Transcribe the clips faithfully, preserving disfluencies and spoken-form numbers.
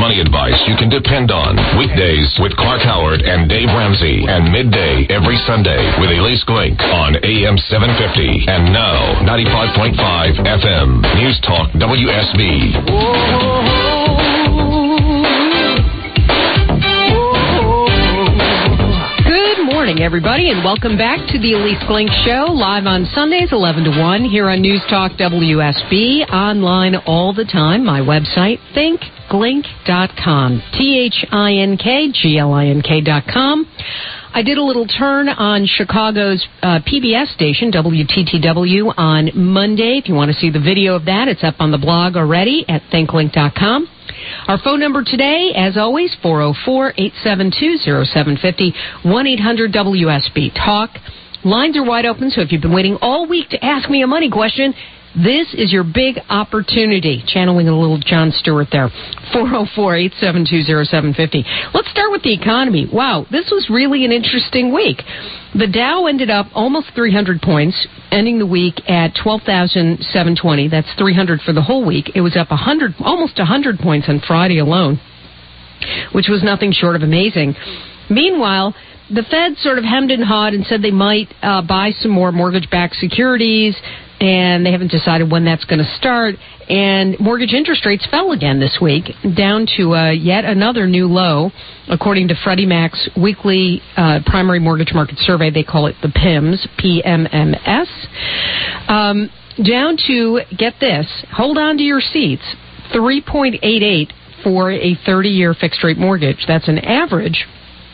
money advice you can depend on. Weekdays with Clark Howard and Dave Ramsey, and midday every Sunday with Elise Glink on A M seven fifty and now ninety-five point five F M. News Talk W S B. Good morning, everybody, and welcome back to the Elise Glink Show, live on Sundays, eleven to one, here on News Talk W S B, online all the time. My website, think glink dot com, T H I N K G L I N K dot com. I did a little turn on Chicago's uh, P B S station, W T T W, on Monday. If you want to see the video of that, it's up on the blog already at think glink dot com. Our phone number today, as always, four oh four, eight seven two, oh seven five oh, one eight hundred W S B Talk. Lines are wide open, so if you've been waiting all week to ask me a money question, this is your big opportunity. Channeling a little Jon Stewart there. four oh four, eight seven two, oh seven five oh. Let's start with the economy. Wow, this was really an interesting week. The Dow ended up almost three hundred points, ending the week at twelve thousand seven hundred twenty. That's three hundred for the whole week. It was up one hundred, almost one hundred points on Friday alone, which was nothing short of amazing. Meanwhile, the Fed sort of hemmed and hawed and said they might uh, buy some more mortgage-backed securities, and they haven't decided when that's going to start. And mortgage interest rates fell again this week, down to uh, yet another new low, according to Freddie Mac's weekly uh, primary mortgage market survey. They call it the P I M S, P M M S. Um, down to, get this, hold on to your seats, three point eight eight for a thirty-year fixed-rate mortgage. That's an average.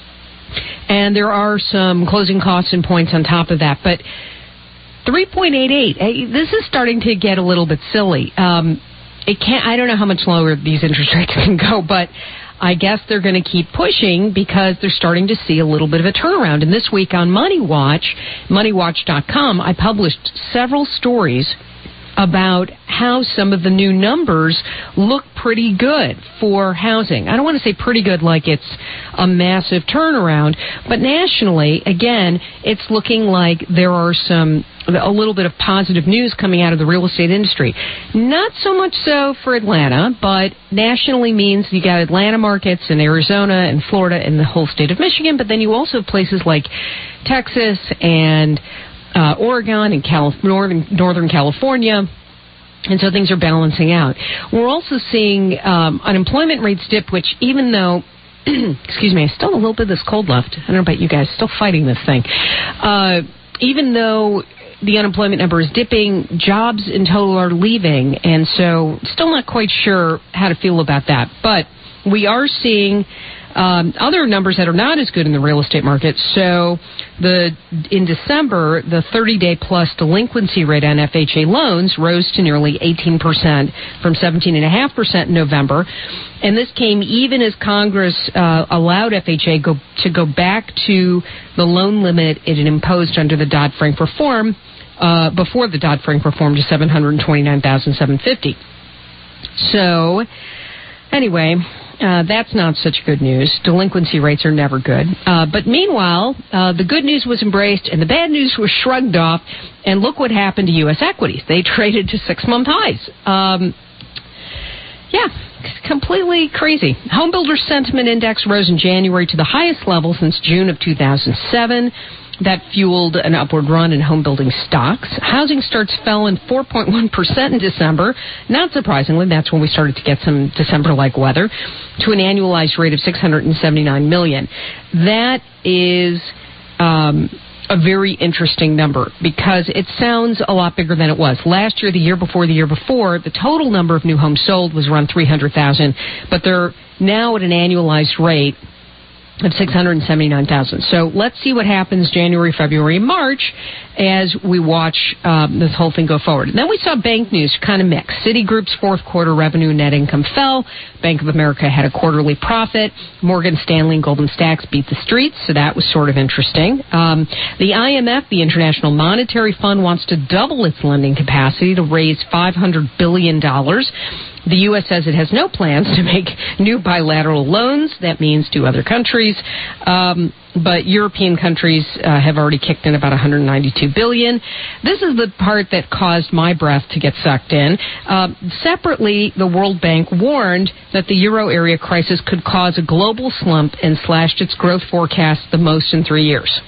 And there are some closing costs and points on top of that. But three point eight eight, hey, this is starting to get a little bit silly. Um, it can't. I don't know how much lower these interest rates can go, but I guess they're going to keep pushing because they're starting to see a little bit of a turnaround. And this week on Money Watch, money watch dot com, I published several stories about how some of the new numbers look pretty good for housing. I don't want to say pretty good like it's a massive turnaround, but nationally, again, it's looking like there are some, a little bit of positive news coming out of the real estate industry. Not so much so for Atlanta, but nationally means you got Atlanta markets and Arizona and Florida and the whole state of Michigan, but then you also have places like Texas and Uh, Oregon and Calif- Northern, Northern California, and so things are balancing out. We're also seeing um, unemployment rates dip, which even though, excuse me, I still have a little bit of this cold left. I don't know about you guys, still fighting this thing. Uh, even though the unemployment number is dipping, jobs in total are leaving, and so still not quite sure how to feel about that. But we are seeing Um, other numbers that are not as good in the real estate market. So the in December, the thirty-day plus delinquency rate on F H A loans rose to nearly eighteen percent from seventeen point five percent in November. And this came even as Congress uh, allowed F H A go, to go back to the loan limit it had imposed under the Dodd-Frank reform, uh, before the Dodd-Frank reform, to seven hundred twenty-nine thousand seven hundred fifty. So anyway, Uh, that's not such good news. Delinquency rates are never good. Uh, but meanwhile, uh, the good news was embraced and the bad news was shrugged off. And look what happened to U S equities. They traded to six-month highs. Um, yeah, completely crazy. Home Builder Sentiment Index rose in January to the highest level since June of two thousand seven. That fueled an upward run in home building stocks. Housing starts fell in four point one percent in December. Not surprisingly, that's when we started to get some December-like weather, to an annualized rate of six hundred seventy-nine million. That is um, a very interesting number because it sounds a lot bigger than it was. Last year, the year before, the year before, the total number of new homes sold was around three hundred thousand, but they're now at an annualized rate of six hundred seventy-nine thousand. So let's see what happens January, February, March as we watch um, this whole thing go forward. And then we saw bank news kind of mixed. Citigroup's fourth quarter revenue and net income fell. Bank of America had a quarterly profit. Morgan Stanley and Goldman Sachs beat the streets, so that was sort of interesting. Um, the I M F, the International Monetary Fund, wants to double its lending capacity to raise five hundred billion dollars. The U S says it has no plans to make new bilateral loans. That means to other countries. Um, but European countries uh, have already kicked in about one hundred ninety-two billion dollars. This is the part that caused my breath to get sucked in. Uh, separately, the World Bank warned that the euro area crisis could cause a global slump and slashed its growth forecast the most in three years.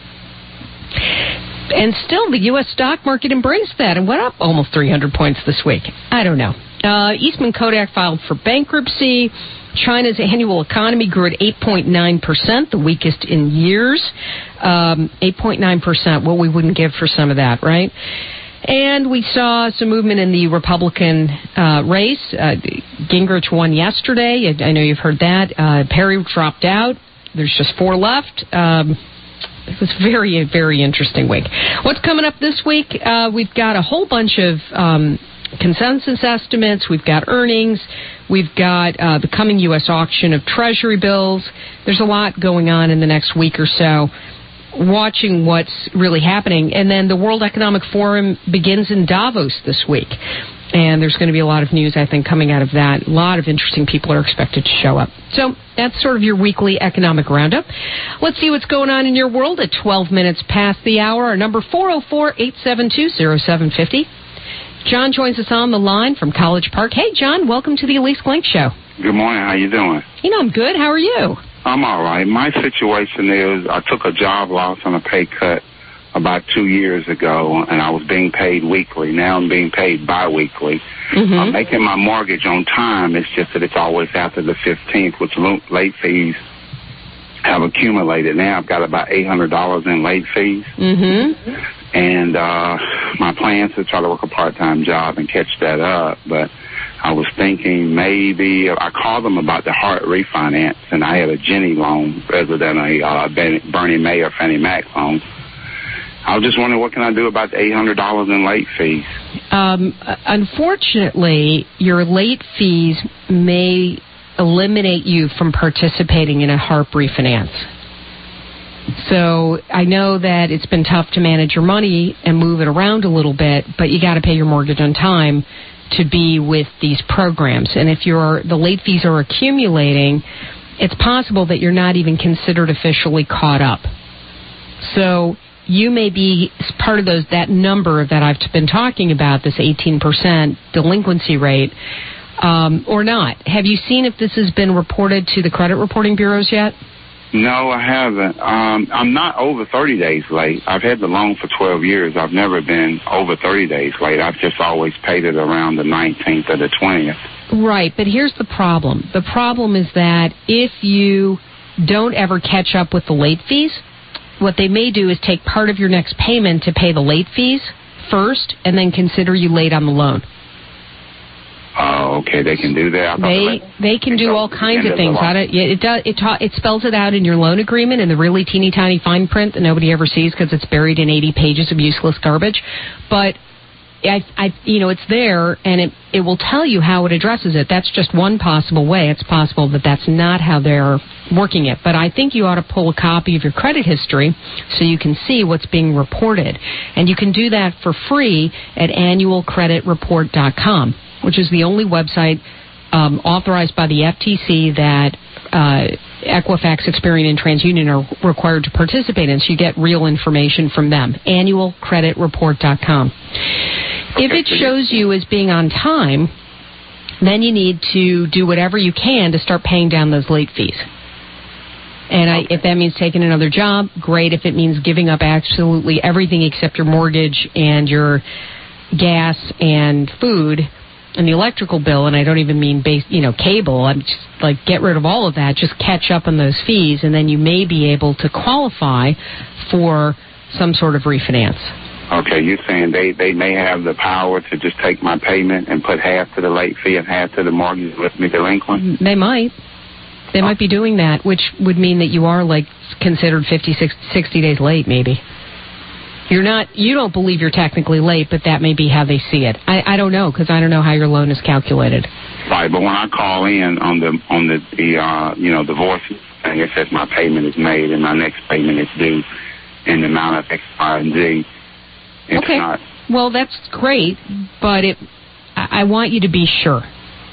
And still, the U S stock market embraced that and went up almost three hundred points this week. I don't know. Uh, Eastman Kodak filed for bankruptcy. China's annual economy grew at eight point nine percent, the weakest in years. Um, eight point nine percent, what we wouldn't give for some of that, right? And we saw some movement in the Republican uh, race. Uh, Gingrich won yesterday. I, I know you've heard that. Uh, Perry dropped out. There's just four left. Um, it was very, very interesting week. What's coming up this week? Uh, we've got a whole bunch of um, consensus estimates. We've got earnings. We've got uh, the coming U S auction of Treasury bills. There's a lot going on in the next week or so, watching what's really happening. And then the World Economic Forum begins in Davos this week. And there's going to be a lot of news, I think, coming out of that. A lot of interesting people are expected to show up. So that's sort of your weekly economic roundup. Let's see what's going on in your world at twelve minutes past the hour. Our number four oh four, eight seven two, oh seven five oh. John joins us on the line from College Park. Hey, John, welcome to the Elise Glink Show. Good morning. How you doing? You know, I'm good. How are you? I'm all right. My situation is I took a job loss and a pay cut about two years ago, and I was being paid weekly. Now I'm being paid biweekly. Mm-hmm. I'm making my mortgage on time. It's just that it's always after the fifteenth, which late fees have accumulated. Now I've got about eight hundred dollars in late fees. Mm-hmm. And uh, my plan is to try to work a part-time job and catch that up. But I was thinking maybe I called them about the Hart refinance, and I had a Ginnie loan rather than a uh, Bernie Mae or Fannie Mac loan. I was just wondering, what can I do about the eight hundred dollars in late fees? Um, unfortunately, your late fees may eliminate you from participating in a H A R P refinance. So I know that it's been tough to manage your money and move it around a little bit, but you got to pay your mortgage on time to be with these programs. And if you're, the late fees are accumulating, it's possible that you're not even considered officially caught up. So you may be part of those, that number that I've been talking about, this eighteen percent delinquency rate, um, or not. Have you seen if this has been reported to the credit reporting bureaus yet? No, I haven't. Um, I'm not over thirty days late. I've had the loan for twelve years. I've never been over thirty days late. I've just always paid it around the nineteenth or the twentieth. Right, but here's the problem. The problem is that if you don't ever catch up with the late fees, what they may do is take part of your next payment to pay the late fees first and then consider you late on the loan. Oh, okay. They can do that. They they can do all kinds of things. I don't, it does. It ta- it spells it out in your loan agreement in the really teeny tiny fine print that nobody ever sees because it's buried in eighty pages of useless garbage. But I, I, you know, it's there, and it it will tell you how it addresses it. That's just one possible way. It's possible that that's not how they're working it. But I think you ought to pull a copy of your credit history so you can see what's being reported, and you can do that for free at annual credit report dot com. Which is the only website um, authorized by the F T C that uh, Equifax, Experian, and TransUnion are required to participate in, so you get real information from them. annual credit report dot com. If it shows you as being on time, then you need to do whatever you can to start paying down those late fees. And I, if that means taking another job, great. If it means giving up absolutely everything except your mortgage and your gas and food and the electrical bill, and I don't even mean base, you know, cable. I'm just like, get rid of all of that. Just catch up on those fees, and then you may be able to qualify for some sort of refinance. Okay, you're saying they, they may have the power to just take my payment and put half to the late fee and half to the mortgage and let me delinquent? They might. They might be doing that, which would mean that you are, like, considered fifty, sixty days late, maybe. You're not, you don't believe you're technically late, but that may be how they see it. I, I don't know, because I don't know how your loan is calculated. Right, but when I call in on the, on the, the uh, you know, the voice thing, it says my payment is made and my next payment is due in the amount of X, Y, and Z. It's okay. Not. Well, that's great, but it, I, I want you to be sure.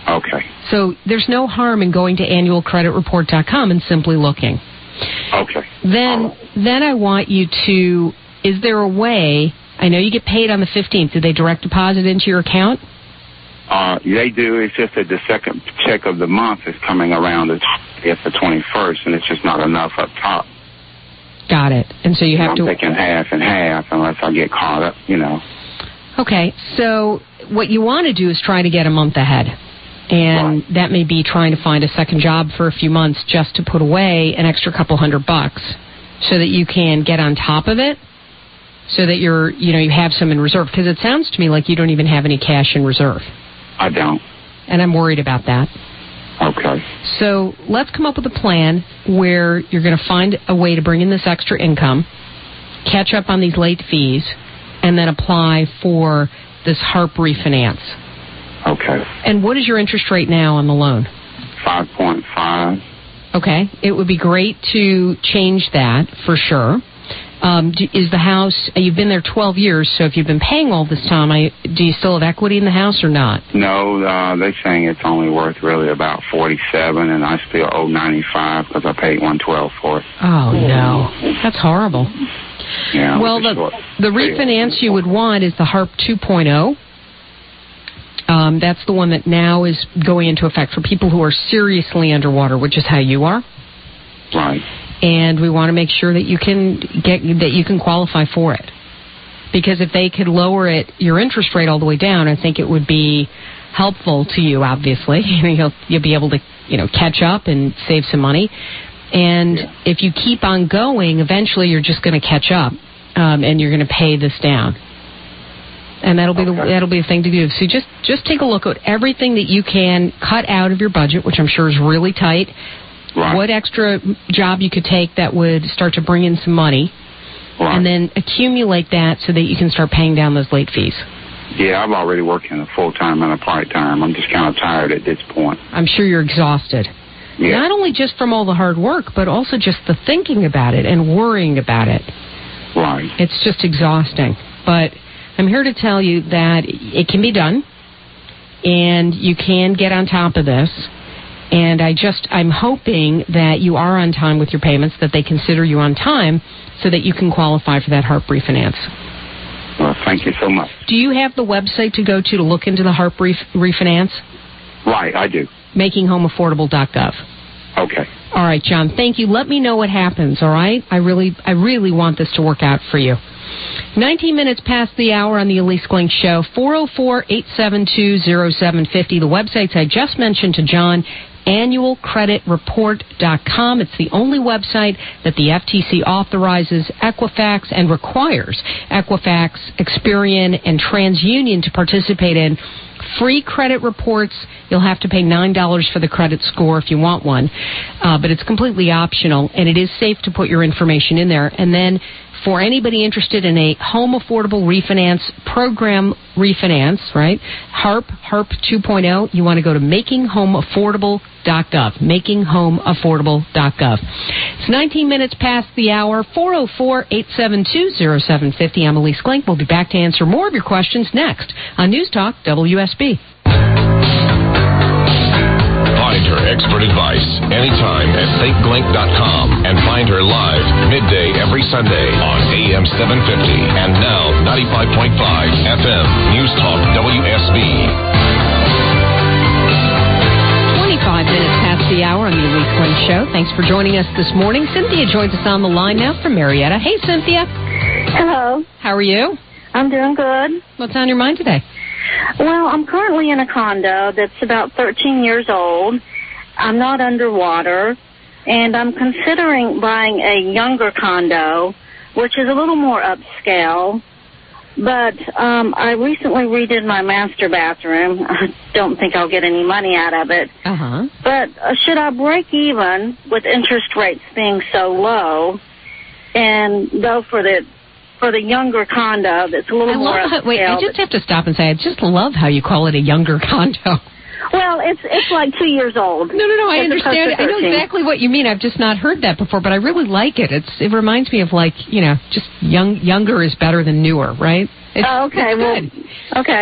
Okay. So there's no harm in going to annual credit report dot com and simply looking. Okay. Then, right. then I want you to, is there a way, I know you get paid on the fifteenth, did they direct deposit into your account? Uh, they do. It's just that the second check of the month is coming around the twentieth, the twenty-first, and it's just not enough up top. Got it. And so you have I'm to... I'm taking half and half unless I get caught up, you know. Okay. So what you want to do is try to get a month ahead. And right. that may be trying to find a second job for a few months just to put away an extra couple hundred bucks so that you can get on top of it, so that you're, you know, you have some in reserve. Because it sounds to me like you don't even have any cash in reserve. I don't. And I'm worried about that. Okay. So let's come up with a plan where you're going to find a way to bring in this extra income, catch up on these late fees, and then apply for this HARP refinance. Okay. And what is your interest rate now on the loan? five point five. Okay. It would be great to change that for sure. Um, do, is the house, you've been there twelve years, so if you've been paying all this time, I, do you still have equity in the house or not? No, uh, they're saying it's only worth really about forty-seven, and I still owe ninety-five because I paid one twelve for it. Oh, no. That's horrible. Yeah. Well, the, short. the refinance you would want is the HARP two point oh. Um, that's the one that now is going into effect for people who are seriously underwater, which is how you are. Right. And we want to make sure that you can get that you can qualify for it. Because if they could lower it, your interest rate all the way down, I think it would be helpful to you, obviously. You'll, you'll be able to, you know, catch up and save some money. And yeah. if you keep on going, eventually you're just going to catch up, um, and you're going to pay this down. And that'll be okay. the that'll be the thing to do. So just just take a look at everything that you can cut out of your budget, which I'm sure is really tight. Right. What extra job you could take that would start to bring in some money, right. and then accumulate that so that you can start paying down those late fees. Yeah, I'm already working a full-time and a part-time. I'm just kind of tired at this point. I'm sure you're exhausted. Yeah. Not only just from all the hard work, but also just the thinking about it and worrying about it. Right. It's just exhausting. But I'm here to tell you that it can be done, and you can get on top of this. And I just, I'm hoping that you are on time with your payments, that they consider you on time so that you can qualify for that HARP refinance. Well, thank you so much. Do you have the website to go to to look into the HARP ref- refinance? Right, I do. making home affordable dot gov. Okay. All right, John, thank you. Let me know what happens, all right? I really, I really want this to work out for you. nineteen minutes past the hour on the Elise Glink Show, four oh four, eight seven two, oh seven five oh. The websites I just mentioned to John, annual credit report dot com. It's the only website that the F T C authorizes Equifax and requires Equifax, Experian, and TransUnion to participate in. Free credit reports. You'll have to pay nine dollars for the credit score if you want one, uh, but it's completely optional, and it is safe to put your information in there. And then for anybody interested in a home affordable refinance program refinance, right, HARP, HARP two point oh, you want to go to making home affordable dot gov, making home affordable dot gov. It's nineteen minutes past the hour, four oh four, eight seven two, oh seven five oh. I'm Elise Glink. We'll be back to answer more of your questions next on News Talk W S B. Find her expert advice anytime at think glink dot com and find her live midday every Sunday on A M seven fifty and now ninety-five point five F M News Talk W S B. twenty-five minutes past the hour on the Elise Glink Show. Thanks for joining us this morning. Cynthia joins us on the line now from Marietta. Hey, Cynthia. Hello. How are you? I'm doing good. What's on your mind today? Well, I'm currently in a condo that's about thirteen years old. I'm not underwater, and I'm considering buying a younger condo, which is a little more upscale. But um, I recently redid my master bathroom. I don't think I'll get any money out of it. Uh-huh. But uh, should I break even with interest rates being so low and go for the for the younger condo that's a little I more love upscale? How, wait, I just have to stop and say, I just love how you call it a younger condo. Well, it's it's like two years old. No, no, no, I understand. I know thirteen. exactly what you mean. I've just not heard that before, but I really like it. It's It reminds me of, like, you know, just young. Younger is better than newer, right? It's, oh, okay. it's Well, good. okay.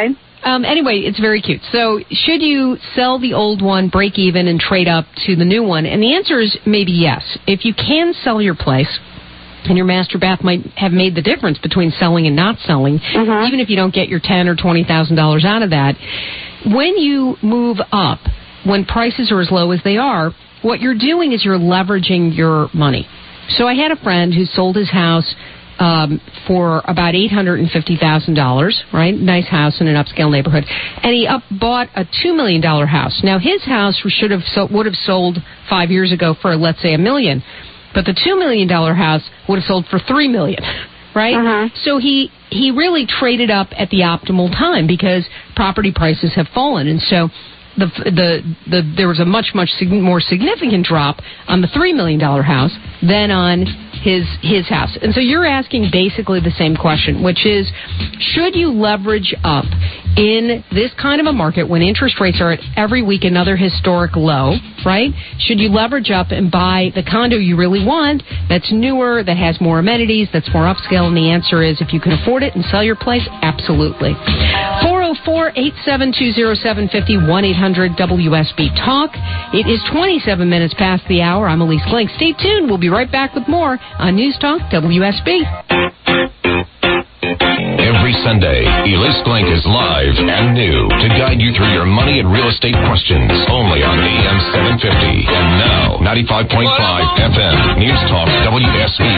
um, anyway, it's very cute. So should you sell the old one, break even, and trade up to the new one? And the answer is maybe yes. If you can sell your place, and your master bath might have made the difference between selling and not selling, mm-hmm. even if you don't get your ten thousand dollars or twenty thousand dollars out of that, when you move up, when prices are as low as they are, what you're doing is you're leveraging your money. So I had a friend who sold his house um, for about eight hundred fifty thousand dollars, right? Nice house in an upscale neighborhood. And he up bought a two million dollars house. Now, his house should have so, would have sold five years ago for, let's say, a million. But the two million dollars house would have sold for three million dollars, right? Uh-huh. So he, he really traded up at the optimal time because property prices have fallen. And so The, the the there was a much, much sig- more significant drop on the three million dollars house than on his his house. And so you're asking basically the same question, which is, should you leverage up in this kind of a market when interest rates are at every week another historic low, right? Should you leverage up and buy the condo you really want that's newer, that has more amenities, that's more upscale? And the answer is, if you can afford it and sell your place, absolutely. four oh four, eight seven two, oh seven five oh, one eight hundred W S B Talk. It is twenty-seven minutes past the hour. I'm Elise Glink. Stay tuned. We'll be right back with more on News Talk W S B. Every Sunday, Elise Glink is live and new to guide you through your money and real estate questions. Only on A M seven fifty and now ninety-five point five F M News Talk W S B.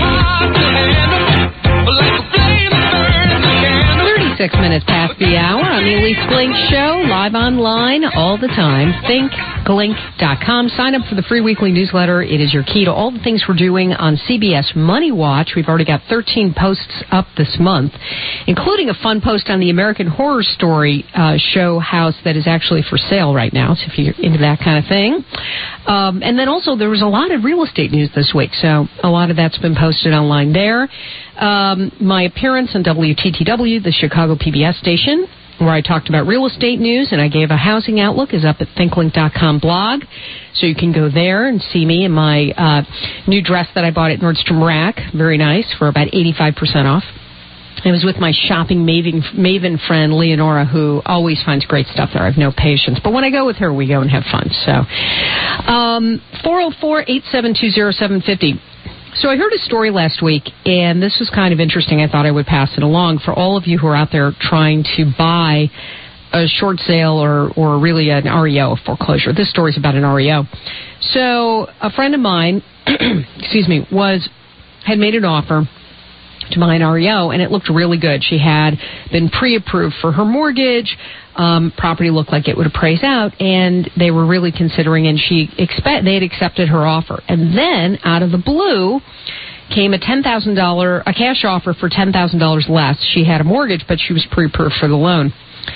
thirty-six minutes past the hour on the Elise Glink Show, live online all the time. think glink dot com. Sign up for the free weekly newsletter. It is your key to all the things we're doing on C B S Money Watch. We've already got thirteen posts up this month, including a fun post on the American Horror Story uh, show house that is actually for sale right now, so if you're into that kind of thing. Um, and then also there was a lot of real estate news this week, so a lot of that's been posted online there. Um, my appearance on W T T W, the Chicago P B S station, where I talked about real estate news and I gave a housing outlook, is up at think glink dot com blog. So you can go there and see me in my uh, new dress that I bought at Nordstrom Rack. Very nice, for about eighty-five percent off. I was with my shopping maven, maven friend, Leonora, who always finds great stuff there. I have no patience. But when I go with her, we go and have fun. So, um, four oh four, eight seven two, oh seven five oh. So I heard a story last week, and this was kind of interesting. I thought I would pass it along for all of you who are out there trying to buy a short sale or, or really an R E O, a foreclosure. This story is about an R E O. So a friend of mine, excuse me, was had made an offer to buy an R E O, and it looked really good. She had been pre-approved for her mortgage. Um, property looked like it would appraise out, and they were really considering, and she expect they had accepted her offer. And then, out of the blue, came a ten thousand dollars, a cash offer for ten thousand dollars less. She had a mortgage, but she was pre-approved for the loan.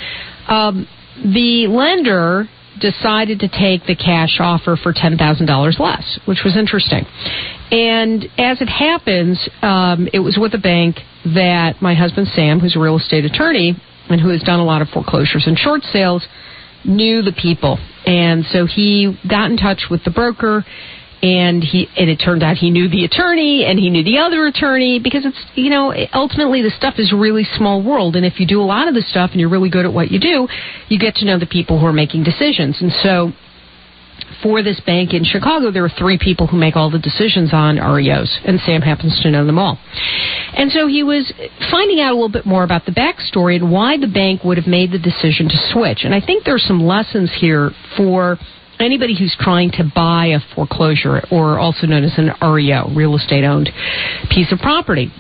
Um, the lender decided to take the cash offer for ten thousand dollars less, which was interesting. And as it happens, um, it was with a bank that my husband, Sam, who's a real estate attorney and who has done a lot of foreclosures and short sales, knew the people. And so he got in touch with the broker, and he and it turned out he knew the attorney, and he knew the other attorney, because it's, you know, ultimately the stuff is a really small world. And if you do a lot of the stuff and you're really good at what you do, you get to know the people who are making decisions. And so for this bank in Chicago, there are three people who make all the decisions on R E Os, and Sam happens to know them all. And so he was finding out a little bit more about the backstory and why the bank would have made the decision to switch. And I think there's some lessons here for anybody who's trying to buy a foreclosure, or also known as an R E O, real estate owned piece of property.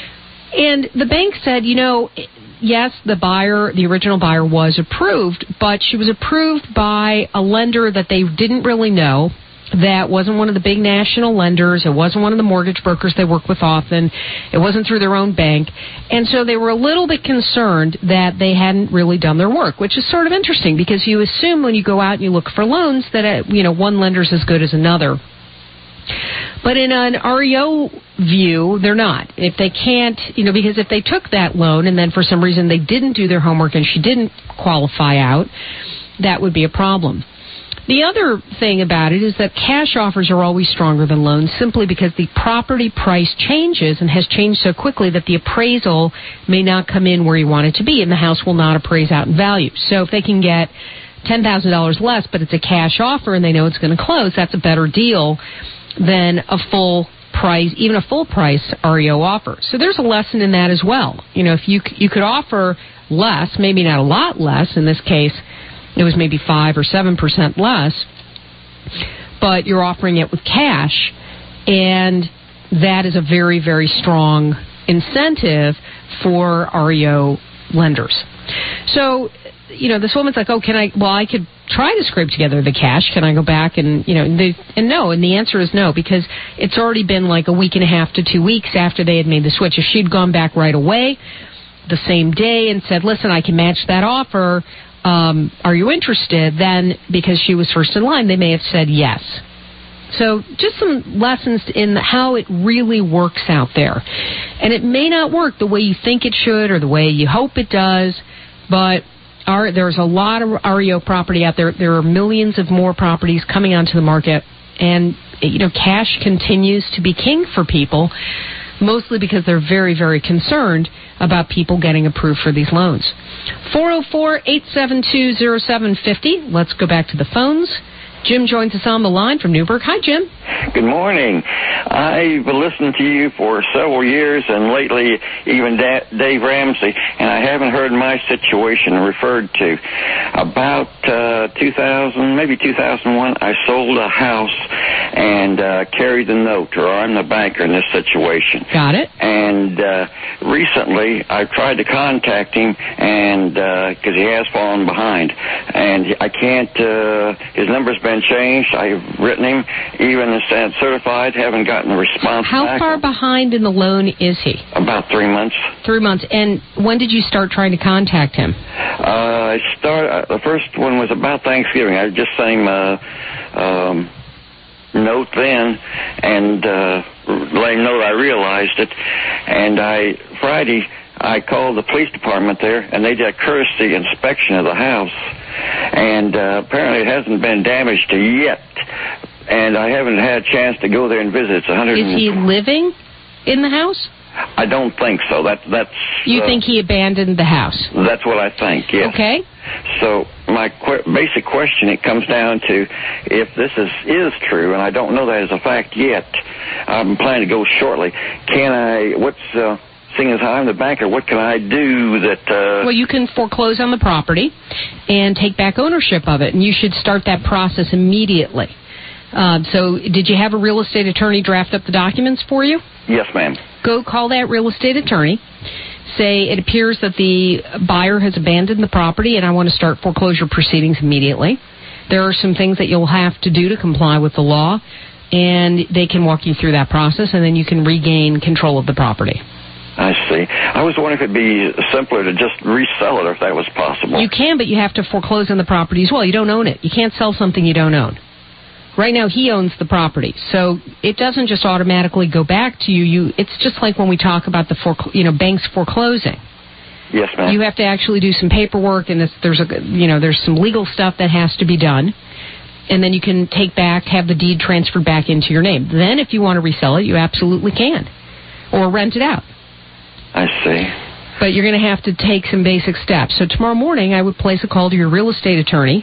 And the bank said, you know, yes, the buyer, the original buyer was approved, but she was approved by a lender that they didn't really know, that wasn't one of the big national lenders. It wasn't one of the mortgage brokers they work with often. It wasn't through their own bank. And so they were a little bit concerned that they hadn't really done their work, which is sort of interesting, because you assume when you go out and you look for loans that, uh, you know, one lender's as good as another. But in an R E O view, they're not. If they can't, you know, because if they took that loan and then for some reason they didn't do their homework and she didn't qualify out, that would be a problem. The other thing about it is that cash offers are always stronger than loans simply because the property price changes and has changed so quickly that the appraisal may not come in where you want it to be, and the house will not appraise out in value. So if they can get ten thousand dollars less, but it's a cash offer and they know it's going to close, that's a better deal than a full price, even a full price R E O offer. So there's a lesson in that as well. You know, if you you could offer less, maybe not a lot less, in this case it was maybe five or seven percent less, but you're offering it with cash, and that is a very, very strong incentive for R E O lenders. So, you know, this woman's like, oh, can I, well, I could try to scrape together the cash. Can I go back and, you know, and, they, and no, and the answer is no, because it's already been like a week and a half to two weeks after they had made the switch. If she'd gone back right away the same day and said, listen, I can match that offer, um, are you interested? Then, because she was first in line, they may have said yes. So just some lessons in how it really works out there. And it may not work the way you think it should or the way you hope it does, but our, there's a lot of R E O property out there. There are millions of more properties coming onto the market, and, you know, cash continues to be king for people, mostly because they're very, very concerned about people getting approved for these loans. four oh four, eight seven two, oh seven five oh. Let's go back to the phones. Jim joins us on the line from Newburgh. Hi, Jim. Good morning. I've listened to you for several years, and lately even da- Dave Ramsey, and I haven't heard my situation referred to. About uh, two thousand, maybe two thousand one, I sold a house and uh, carried the note, or I'm the banker in this situation. Got it. And uh, recently, I've tried to contact him, and because uh, he has fallen behind, and I can't. Uh, his number's been changed. I've written him, even said certified, haven't gotten a response. How back. far behind in the loan is he? About three months. Three months. And when did you start trying to contact him? Uh, I start. Uh, the first one was about Thanksgiving. I just sent him a um, note then, and uh, let him know I realized it. And I Friday I called the police department there, and they did a courtesy inspection of the house. And uh, apparently it hasn't been damaged yet, and I haven't had a chance to go there and visit. It's one hundred. Is he living in the house? I don't think so. That that's. You uh, think he abandoned the house? That's what I think. Yes. Okay. So my qu- basic question, it comes down to, if this is is true, and I don't know that as a fact yet. I'm planning to go shortly. Can I? What's uh, Seeing as how I'm the banker, what can I do that... Uh... Well, you can foreclose on the property and take back ownership of it, and you should start that process immediately. Uh, so did you have a real estate attorney draft up the documents for you? Yes, ma'am. Go call that real estate attorney. Say, it appears that the buyer has abandoned the property, and I want to start foreclosure proceedings immediately. There are some things that you'll have to do to comply with the law, and they can walk you through that process, and then you can regain control of the property. I see. I was wondering if it'd be simpler to just resell it, or if that was possible. You can, but you have to foreclose on the property as well. You don't own it. You can't sell something you don't own. Right now, he owns the property, so it doesn't just automatically go back to you. You, it's just like when we talk about the forecl- you know banks foreclosing. Yes, ma'am. You have to actually do some paperwork, and this, there's a you know there's some legal stuff that has to be done, and then you can take back, have the deed transferred back into your name. Then, if you want to resell it, you absolutely can, or rent it out. I see. But you're going to have to take some basic steps. So tomorrow morning, I would place a call to your real estate attorney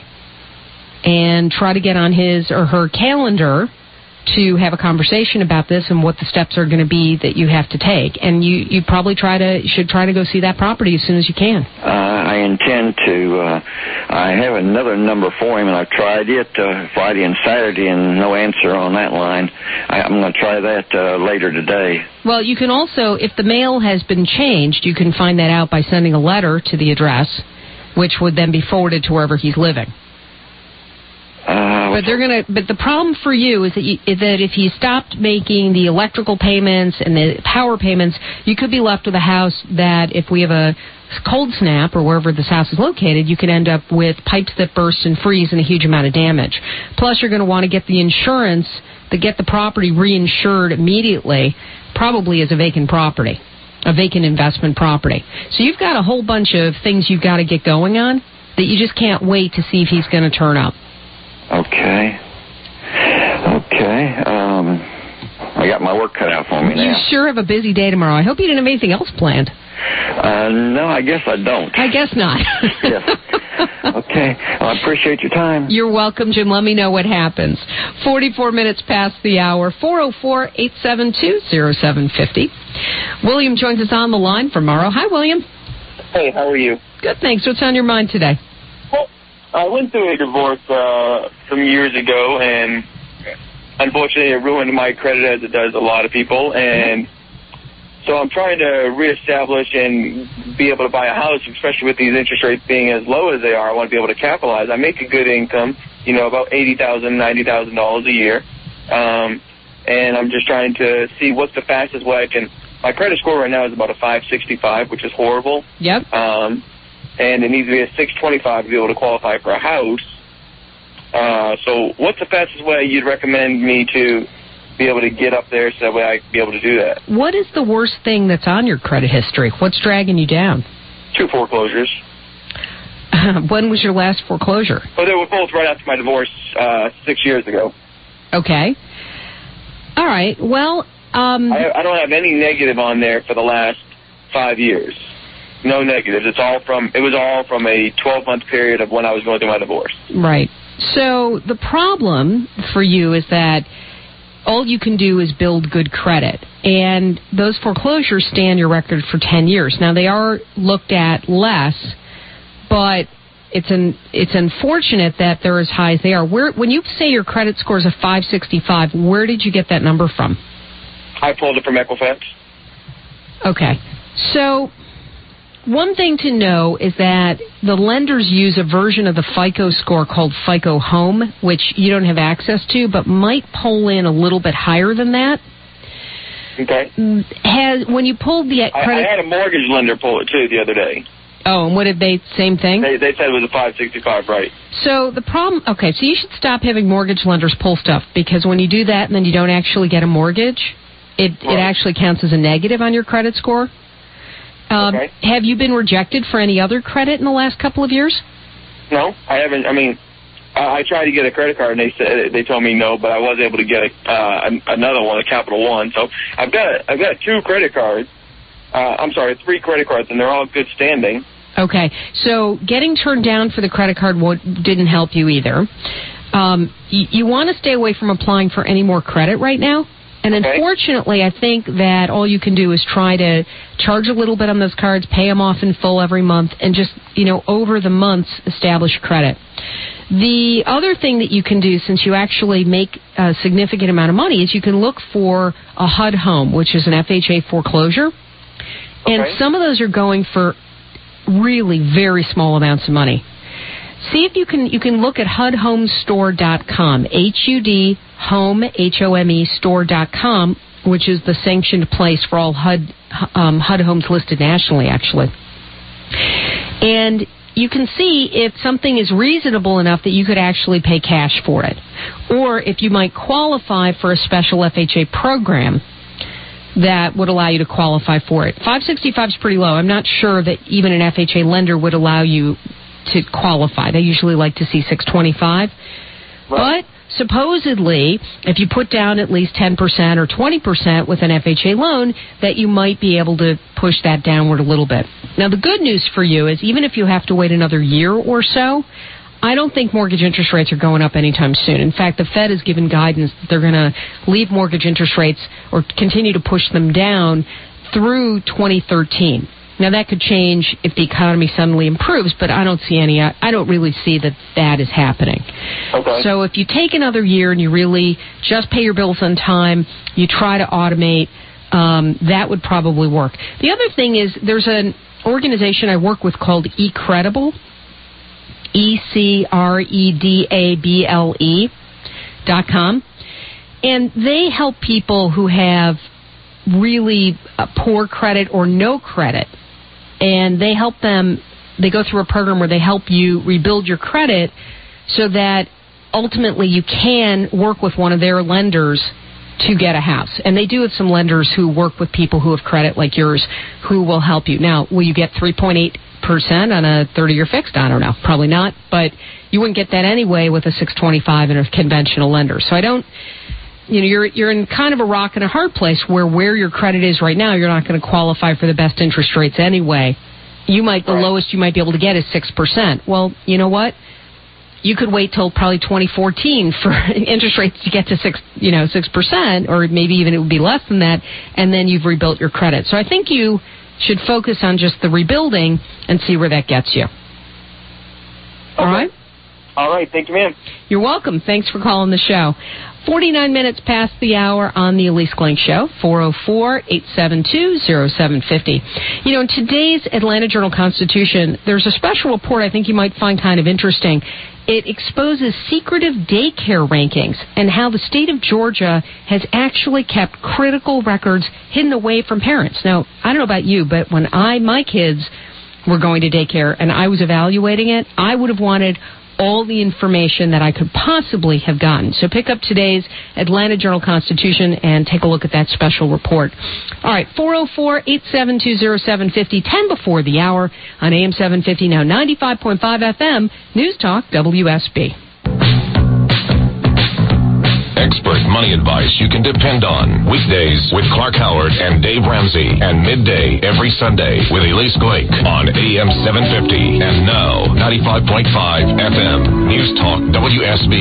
and try to get on his or her calendar to have a conversation about this and what the steps are going to be that you have to take. And you, you probably try to should try to go see that property as soon as you can. Uh, I intend to. Uh, I have another number for him, and I've tried it uh, Friday and Saturday, and no answer on that line. I, I'm going to try that uh, later today. Well, you can also, if the mail has been changed, you can find that out by sending a letter to the address, which would then be forwarded to wherever he's living. Uh, but they're gonna. But the problem for you is that, you, is that if he stopped making the electrical payments and the power payments, you could be left with a house that, if we have a cold snap or wherever this house is located, you could end up with pipes that burst and freeze and a huge amount of damage. Plus, you're going to want to get the insurance to get the property reinsured immediately, probably as a vacant property, a vacant investment property. So you've got a whole bunch of things you've got to get going on that you just can't wait to see if he's going to turn up. Okay. Okay. Okay. Um, I got my work cut out for me now. You sure have a busy day tomorrow. I hope you didn't have anything else planned. Uh, no, I guess I don't. I guess not. Yes. Okay. Well, I appreciate your time. You're welcome, Jim. Let me know what happens. forty-four minutes past the hour. four oh four, eight seven two, oh seven five oh. William joins us on the line from Morrow. Hi, William. Hey, how are you? Good, thanks. What's on your mind today? Well, I went through a divorce uh, some years ago, and unfortunately it ruined my credit, as it does a lot of people. And so I'm trying to reestablish and be able to buy a house, especially with these interest rates being as low as they are. I want to be able to capitalize. I make a good income, you know, about eighty thousand dollars, ninety thousand dollars a year. Um, and I'm just trying to see what's the fastest way I can. My credit score right now is about a five sixty-five, which is horrible. Yep. Um, and it needs to be a six twenty-five to be able to qualify for a house. Uh, so what's the fastest way you'd recommend me to be able to get up there so that way I can be able to do that? What is the worst thing that's on your credit history? What's dragging you down? Two foreclosures. When was your last foreclosure? Well, they were both right after my divorce uh, six years ago. Okay. All right. Well, um, I, I don't have any negative on there for the last five years. No negatives. It's all from. It was all from a twelve-month period of when I was going through my divorce. Right. So the problem for you is that all you can do is build good credit. And those foreclosures stay on your record for ten years. Now, they are looked at less, but it's an, it's unfortunate that they're as high as they are. Where, when you say your credit score is a five sixty-five, where did you get that number from? I pulled it from Equifax. Okay. So one thing to know is that the lenders use a version of the FICO score called FICO Home, which you don't have access to, but might pull in a little bit higher than that. Okay. Has when you pulled the credit, I, I had a mortgage lender pull it too the other day. Oh, and what did they? Same thing. They they said it was a five sixty-five, right? So the problem. Okay, so you should stop having mortgage lenders pull stuff, because when you do that and then you don't actually get a mortgage, it right. it actually counts as a negative on your credit score. Um, okay. Have you been rejected for any other credit in the last couple of years? No, I haven't. I mean, I, I tried to get a credit card, and they said they told me no, but I was able to get a, uh, another one, a Capital One. So I've got I've got two credit cards. Uh, I'm sorry, three credit cards, and they're all good standing. Okay, so getting turned down for the credit card didn't help you either. Um, you, you want to stay away from applying for any more credit right now. And okay. Unfortunately, I think that all you can do is try to charge a little bit on those cards, pay them off in full every month, and just, you know, over the months, establish credit. The other thing that you can do, since you actually make a significant amount of money, is you can look for a H U D home, which is an F H A foreclosure. Okay. And some of those are going for really very small amounts of money. See if you can you can look at H U D home store dot com, H U D home, H O M E, store dot com, which is the sanctioned place for all H U D, um, H U D homes listed nationally, actually. And you can see if something is reasonable enough that you could actually pay cash for it, or if you might qualify for a special F H A program that would allow you to qualify for it. five sixty-five is pretty low. I'm not sure that even an F H A lender would allow you to qualify. They usually like to see six twenty-five. Right. But supposedly, if you put down at least ten percent or twenty percent with an F H A loan, that you might be able to push that downward a little bit. Now, the good news for you is even if you have to wait another year or so, I don't think mortgage interest rates are going up anytime soon. In fact, the Fed has given guidance that they're going to leave mortgage interest rates or continue to push them down through twenty thirteen. Now, that could change if the economy suddenly improves, but I don't see any, I don't really see that that is happening. Okay. So if you take another year and you really just pay your bills on time, you try to automate, um, that would probably work. The other thing is there's an organization I work with called eCredible, E C R E D A B L E dot com, and they help people who have really uh, poor credit or no credit, and they help them, they go through a program where they help you rebuild your credit so that ultimately you can work with one of their lenders to get a house. And they do have some lenders who work with people who have credit like yours who will help you. Now, will you get three point eight percent on a thirty-year fixed. I don't know. Probably not. But you wouldn't get that anyway with a six twenty-five and a conventional lender. So I don't, you know, you're you're in kind of a rock and a hard place where where your credit is right now, you're not going to qualify for the best interest rates anyway. You might, the right. lowest you might be able to get is six percent. Well, you know what? You could wait till probably twenty fourteen for interest rates to get to six, you know, six percent, or maybe even it would be less than that, and then you've rebuilt your credit. So I think you should focus on just the rebuilding and see where that gets you. Okay. All right? All right. Thank you, ma'am. You're welcome. Thanks for calling the show. forty-nine minutes past the hour on the Elise Glenk Show, four oh four, eight seven two, oh seven five oh. You know, in today's Atlanta Journal-Constitution, there's a special report I think you might find kind of interesting. It exposes secretive daycare rankings and how the state of Georgia has actually kept critical records hidden away from parents. Now, I don't know about you, but when I, my kids were going to daycare and I was evaluating it, I would have wanted all the information that I could possibly have gotten. So pick up today's Atlanta Journal-Constitution and take a look at that special report. All right, four oh four, eight seven two, oh seven five oh, ten before the hour on A M seven fifty, now ninety-five point five F M, News Talk W S B. Expert money advice you can depend on. Weekdays with Clark Howard and Dave Ramsey, and midday every Sunday with Elise Glenk on A M seven fifty and now ninety-five point five F M, News Talk W S B.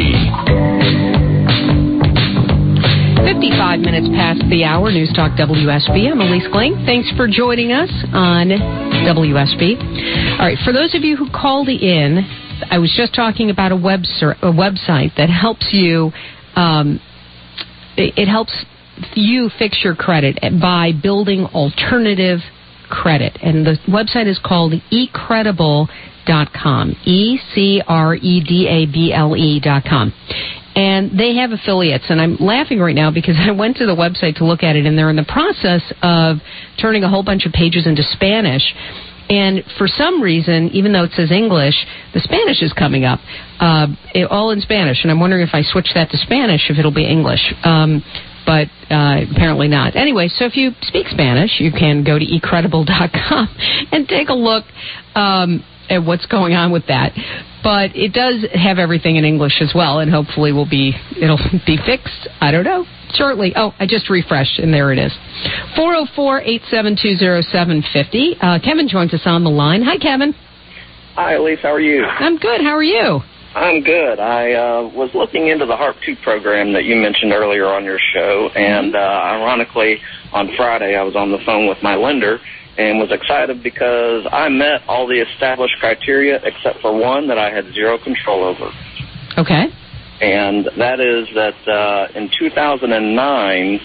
fifty-five minutes past the hour, News Talk W S B. I'm Elise Glenk. Thanks for joining us on W S B. All right, for those of you who called in, I was just talking about a, web ser- a website that helps you Um, it, it helps you fix your credit by building alternative credit. And the website is called e credible dot com. E C R E D A B L E dot com. And they have affiliates. And I'm laughing right now because I went to the website to look at it, and they're in the process of turning a whole bunch of pages into Spanish. And for some reason, even though it says English, the Spanish is coming up, uh, it, all in Spanish. And I'm wondering if I switch that to Spanish, if it'll be English. Um, but uh, apparently not. Anyway, so if you speak Spanish, you can go to e credible dot com and take a look um, at what's going on with that. But it does have everything in English as well, and hopefully will be it'll be fixed. I don't know. Shortly. Oh, I just refreshed, and there it is. four oh four, eight seven two, oh seven five oh. Uh, Kevin joins us on the line. Hi, Kevin. Hi, Elise. How are you? I'm good. How are you? I'm good. I uh, was looking into the HARP two program that you mentioned earlier on your show, and uh, ironically, on Friday, I was on the phone with my lender and was excited because I met all the established criteria except for one that I had zero control over. Okay. And that is that uh, in two thousand nine,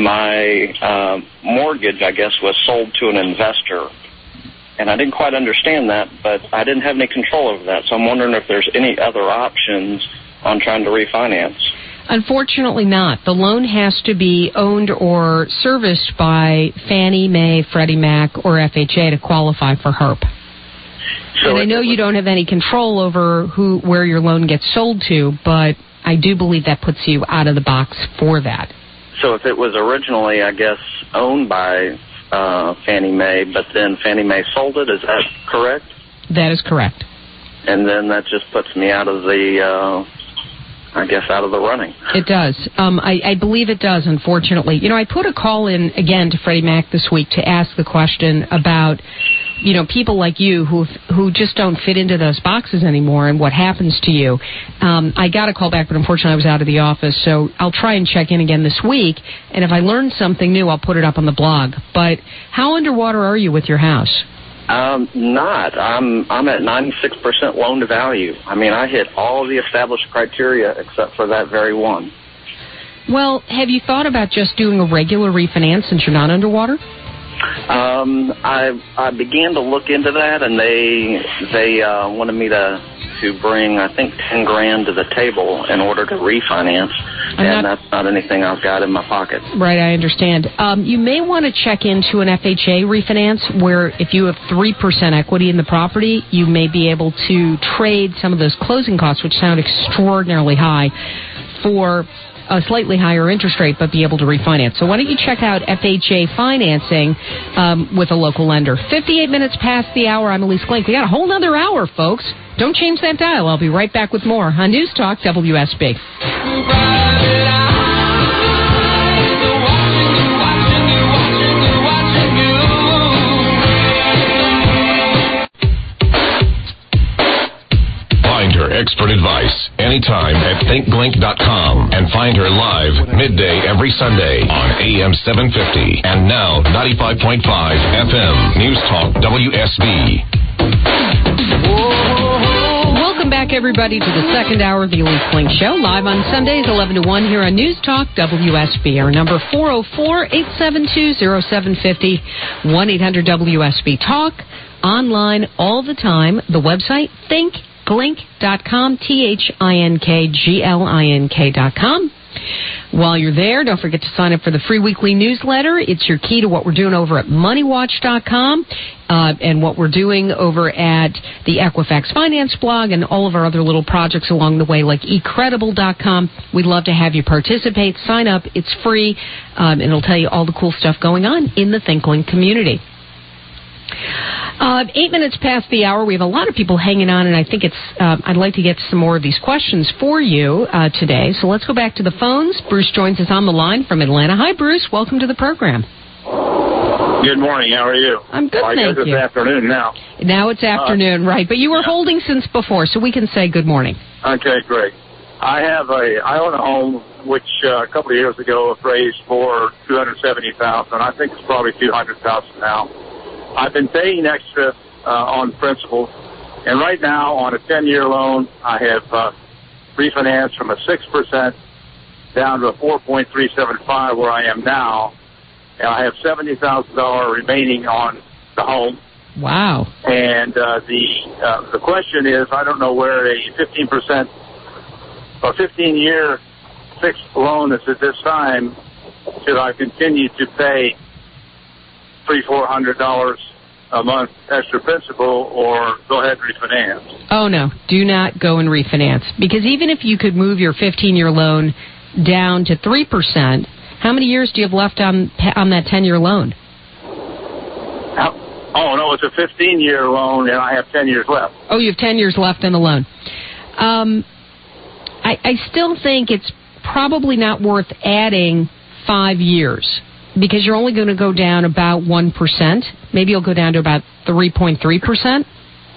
my uh, mortgage, I guess, was sold to an investor. And I didn't quite understand that, but I didn't have any control over that. So I'm wondering if there's any other options on trying to refinance. Unfortunately not. The loan has to be owned or serviced by Fannie Mae, Freddie Mac, or F H A to qualify for HARP. So and I know you don't have any control over who where your loan gets sold to, but I do believe that puts you out of the box for that. So if it was originally, I guess, owned by uh, Fannie Mae, but then Fannie Mae sold it, is that correct? That is correct. And then that just puts me out of the, uh, I guess, out of the running. It does. Um, I, I believe it does, unfortunately. You know, I put a call in, again, to Freddie Mac this week to ask the question about, you know, people like you who who just don't fit into those boxes anymore and what happens to you. Um, I got a call back, but unfortunately I was out of the office, so I'll try and check in again this week, and if I learn something new, I'll put it up on the blog. But how underwater are you with your house? Um, not. I'm I'm at ninety-six percent loan to value. I mean, I hit all of the established criteria except for that very one. Well, have you thought about just doing a regular refinance since you're not underwater? Um, I I began to look into that, and they they uh, wanted me to to bring I think ten grand to the table in order to refinance, I'm and not, that's not anything I've got in my pocket. Right, I understand. Um, you may want to check into an F H A refinance where if you have three percent equity in the property, you may be able to trade some of those closing costs, which sound extraordinarily high, for a slightly higher interest rate, but be able to refinance. So why don't you check out F H A Financing um, with a local lender. fifty-eight minutes past the hour. I'm Elise Klink. We got a whole nother hour, folks. Don't change that dial. I'll be right back with more on News Talk W S B. Find her expert advice anytime at think glink dot com and find her live midday every Sunday on A M seven fifty and now ninety-five point five F M News Talk W S B. Welcome back, everybody, to the second hour of the Elise Klink Show, live on Sundays, eleven to one, here on News Talk W S B. Our number, four oh four, eight seven two, oh seven five oh, one eight hundred W S B Talk, online all the time. The website, think glink dot com, T H I N K G L I N K dot com. While you're there, don't forget to sign up for the free weekly newsletter. It's your key to what we're doing over at money watch dot com uh, and what we're doing over at the Equifax Finance blog and all of our other little projects along the way, like e credible dot com. We'd love to have you participate. Sign up. It's free, um, and it'll tell you all the cool stuff going on in the ThinkLink community. Uh, eight minutes past the hour. We have a lot of people hanging on, and I think it's. Uh, I'd like to get some more of these questions for you uh, today. So let's go back to the phones. Bruce joins us on the line from Atlanta. Hi, Bruce. Welcome to the program. Good morning. How are you? I'm good, well, thank I guess you. It's afternoon now. Now it's afternoon, uh, right? But you were yeah. holding since before, so we can say good morning. Okay, great. I have a. I own a home which uh, a couple of years ago appraised for two hundred seventy thousand. I think it's probably two hundred thousand now. I've been paying extra uh, on principal, and right now on a ten-year loan, I have uh, refinanced from a six percent down to a four point three seven five where I am now, and I have seventy thousand dollars remaining on the home. Wow. And uh, the uh, the question is, I don't know where a fifteen percent or fifteen-year fixed loan is at this time. Should I continue to pay three, four hundred dollars a month extra principal, or go ahead and refinance? Oh no, do not go and refinance, because even if you could move your fifteen-year loan down to three percent, how many years do you have left on on that ten-year loan? Oh no, it's a fifteen-year loan, and I have ten years left. Oh, you have ten years left in the loan. Um, I, I still think it's probably not worth adding five years. Because you're only going to go down about one percent. Maybe you'll go down to about three point three percent.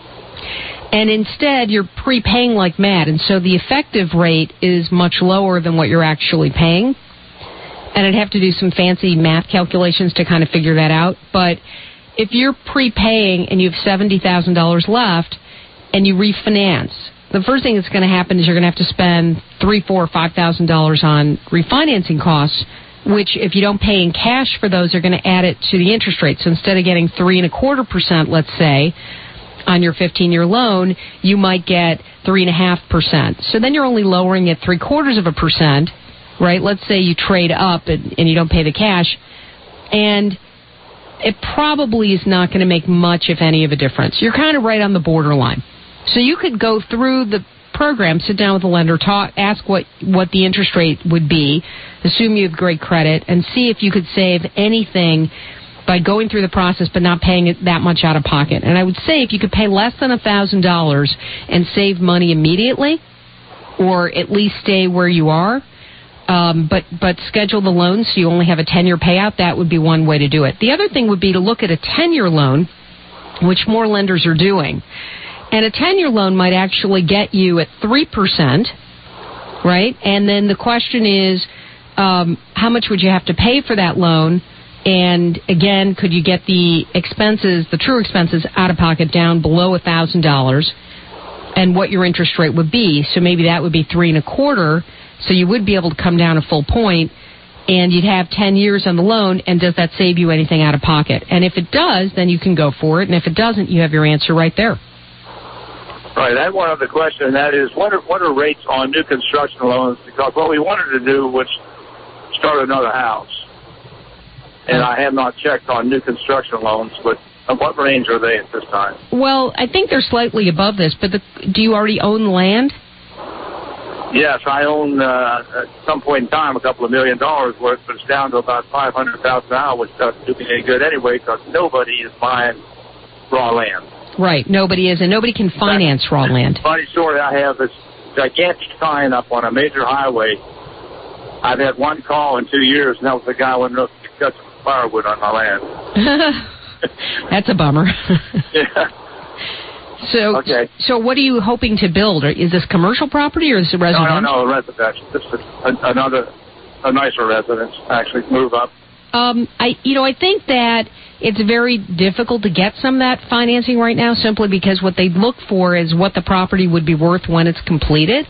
And instead, you're prepaying like mad. And so the effective rate is much lower than what you're actually paying. And I'd have to do some fancy math calculations to kind of figure that out. But if you're prepaying and you have seventy thousand dollars left and you refinance, the first thing that's going to happen is you're going to have to spend three thousand dollars, four thousand dollars, five thousand dollars on refinancing costs, which if you don't pay in cash for those, are going to add it to the interest rate. So instead of getting three and a quarter percent, let's say, on your fifteen-year loan, you might get three and a half percent. So then you're only lowering it three quarters of a percent, right? Let's say you trade up and, and you don't pay the cash, and it probably is not going to make much, if any, of a difference. You're kind of right on the borderline. So you could go through the program, sit down with the lender, talk, ask what, what the interest rate would be, assume you have great credit, and see if you could save anything by going through the process but not paying it that much out of pocket. And I would say if you could pay less than one thousand dollars and save money immediately, or at least stay where you are, um, but, but schedule the loan so you only have a ten-year payout, that would be one way to do it. The other thing would be to look at a ten-year loan, which more lenders are doing. And a ten-year loan might actually get you at three percent, right? And then the question is, um, how much would you have to pay for that loan? And, again, could you get the expenses, the true expenses, out of pocket down below one thousand dollars, and what your interest rate would be? So maybe that would be three and a quarter, so you would be able to come down a full point, and you'd have ten years on the loan, and does that save you anything out of pocket? And if it does, then you can go for it, and if it doesn't, you have your answer right there. Right, I have one other question, and that is, what are, what are rates on new construction loans? Because what we wanted to do was start another house. And I have not checked on new construction loans, but what range are they at this time? Well, I think they're slightly above this, but the, do you already own land? Yes, I own uh, at some point in time a couple of million dollars worth, but it's down to about five hundred thousand now, which doesn't do me any good anyway because nobody is buying raw land. Right, nobody is, and nobody can finance That's, raw land. Funny story I have this gigantic sign up on a major highway. I've had one call in two years, and that was the guy who wanted to cut some firewood on my land. That's a bummer. Yeah. So, okay. so what are you hoping to build? Is this commercial property or is it residential? No, no, no, residential. This is a, another, a nicer residence, actually, move up. Um, I, you know, I think that it's very difficult to get some of that financing right now simply because what they look for is what the property would be worth when it's completed.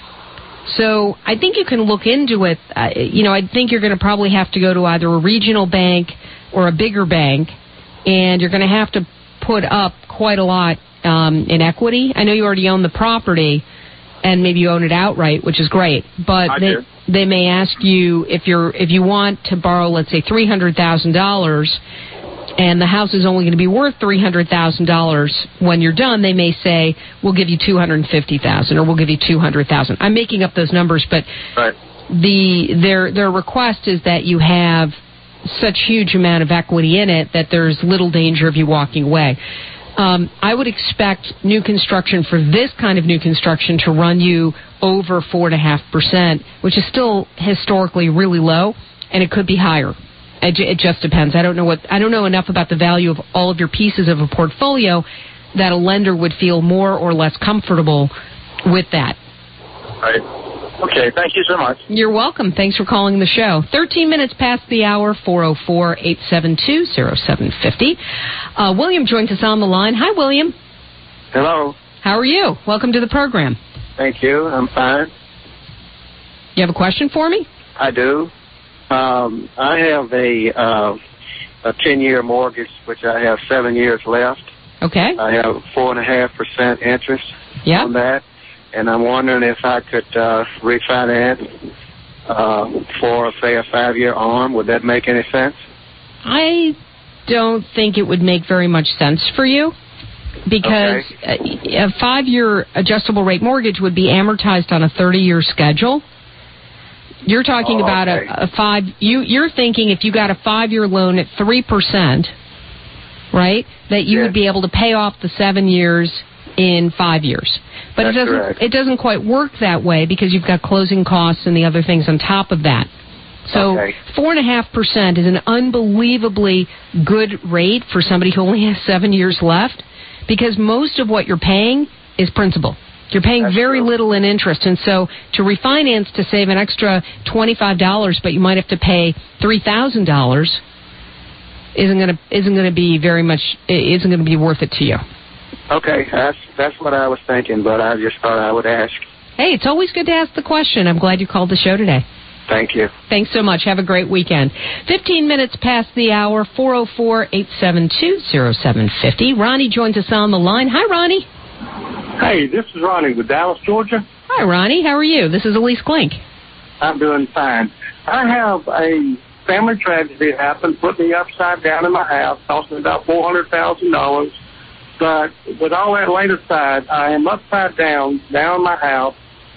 So I think you can look into it. Uh, you know, I think you're going to probably have to go to either a regional bank or a bigger bank, and you're going to have to put up quite a lot um, in equity. I know you already own the property, and maybe you own it outright, which is great. But I they, do. they may ask you if you're if you want to borrow, let's say, three hundred thousand dollars, and the house is only going to be worth three hundred thousand dollars when you're done. They may say, "We'll give you two hundred fifty thousand dollars, or we'll give you two hundred thousand dollars." I'm making up those numbers, but right. the their their request is that you have such huge amount of equity in it that there's little danger of you walking away. Um, I would expect new construction for this kind of new construction to run you over four and a half percent, which is still historically really low, and it could be higher. It, it just depends. I don't know what I don't know enough about the value of all of your pieces of a portfolio that a lender would feel more or less comfortable with that. Right. Okay, thank you so much. You're welcome. Thanks for calling the show. thirteen minutes past the hour, four oh four, eight seven two, oh seven five oh. Uh, William joins us on the line. Hi, William. Hello. How are you? Welcome to the program. Thank you. I'm fine. You have a question for me? I do. Um, I have a uh, a ten-year mortgage, which I have seven years left. Okay. I have four and a half percent interest yep. on that. And I'm wondering if I could uh, refinance uh, for, say, a five-year arm. Would that make any sense? I don't think it would make very much sense for you because okay. a, a five-year adjustable rate mortgage would be amortized on a thirty-year schedule. You're talking oh, about okay. a, a five. You, you're thinking if you got a five-year loan at three percent, right, that you yes. would be able to pay off the seven years in five years. But That's it doesn't correct. it doesn't quite work that way because you've got closing costs and the other things on top of that. So okay. four and a half percent is an unbelievably good rate for somebody who only has seven years left because most of what you're paying is principal. You're paying That's very true. little in interest, and so to refinance to save an extra twenty-five dollars, but you might have to pay three thousand dollars, isn't going to isn't going to be very much isn't going to be worth it to you. Okay, that's that's what I was thinking, but I just thought I would ask. Hey, it's always good to ask the question. I'm glad you called the show today. Thank you. Thanks so much. Have a great weekend. Fifteen minutes past the hour, four oh four, eight seven two, oh seven five oh. Ronnie joins us on the line. Hi, Ronnie. Hey, this is Ronnie with Dallas, Georgia. Hi, Ronnie. How are you? This is Elise Klink. I'm doing fine. I have a family tragedy happen, put me upside down in my house, cost me about four hundred thousand dollars. But with all that laid aside, I am upside down, down in my house.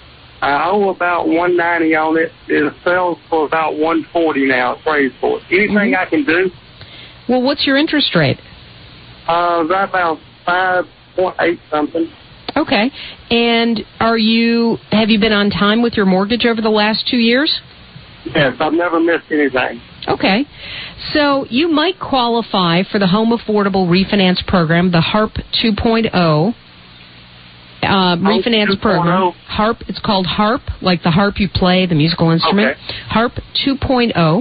I owe about one ninety on it. It sells for about one forty now. Praise for it. Anything Mm-hmm. I can do? Well, what's your interest rate? Uh, right about five point eight something. Okay. And are you have you been on time with your mortgage over the last two years? Yes, I've never missed anything. Okay. So you might qualify for the Home Affordable Refinance Program, the HARP two point oh uh, refinance program. HARP, it's called HARP, like the harp you play, the musical instrument. Okay. HARP two point oh.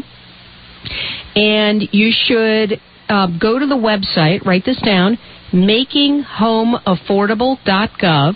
And you should uh, go to the website, write this down, making home affordable dot gov.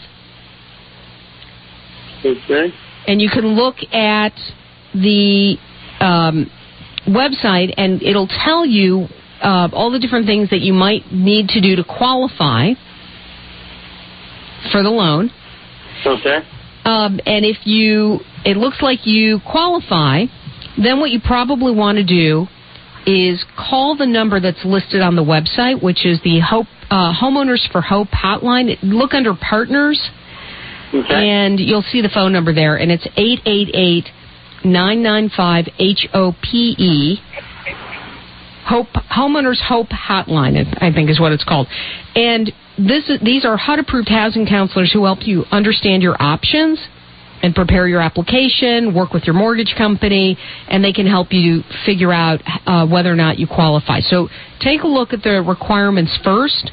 Okay. And you can look at the um, website, and it'll tell you uh, all the different things that you might need to do to qualify for the loan. Okay. Um, and if you, it looks like you qualify, then what you probably want to do is call the number that's listed on the website, which is the Hope uh, Homeowners for Hope hotline. Look under partners, Okay. And you'll see the phone number there, and it's eight eight eight, nine nine five, H O P E. Hope, Homeowners Hope Hotline, I think is what it's called. And this is, these are H U D-approved housing counselors who help you understand your options and prepare your application, work with your mortgage company, and they can help you figure out uh, whether or not you qualify. So take a look at the requirements first,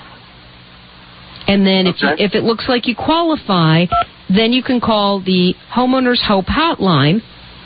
and then if, okay. you, if it looks like you qualify, then you can call the Homeowners Hope Hotline,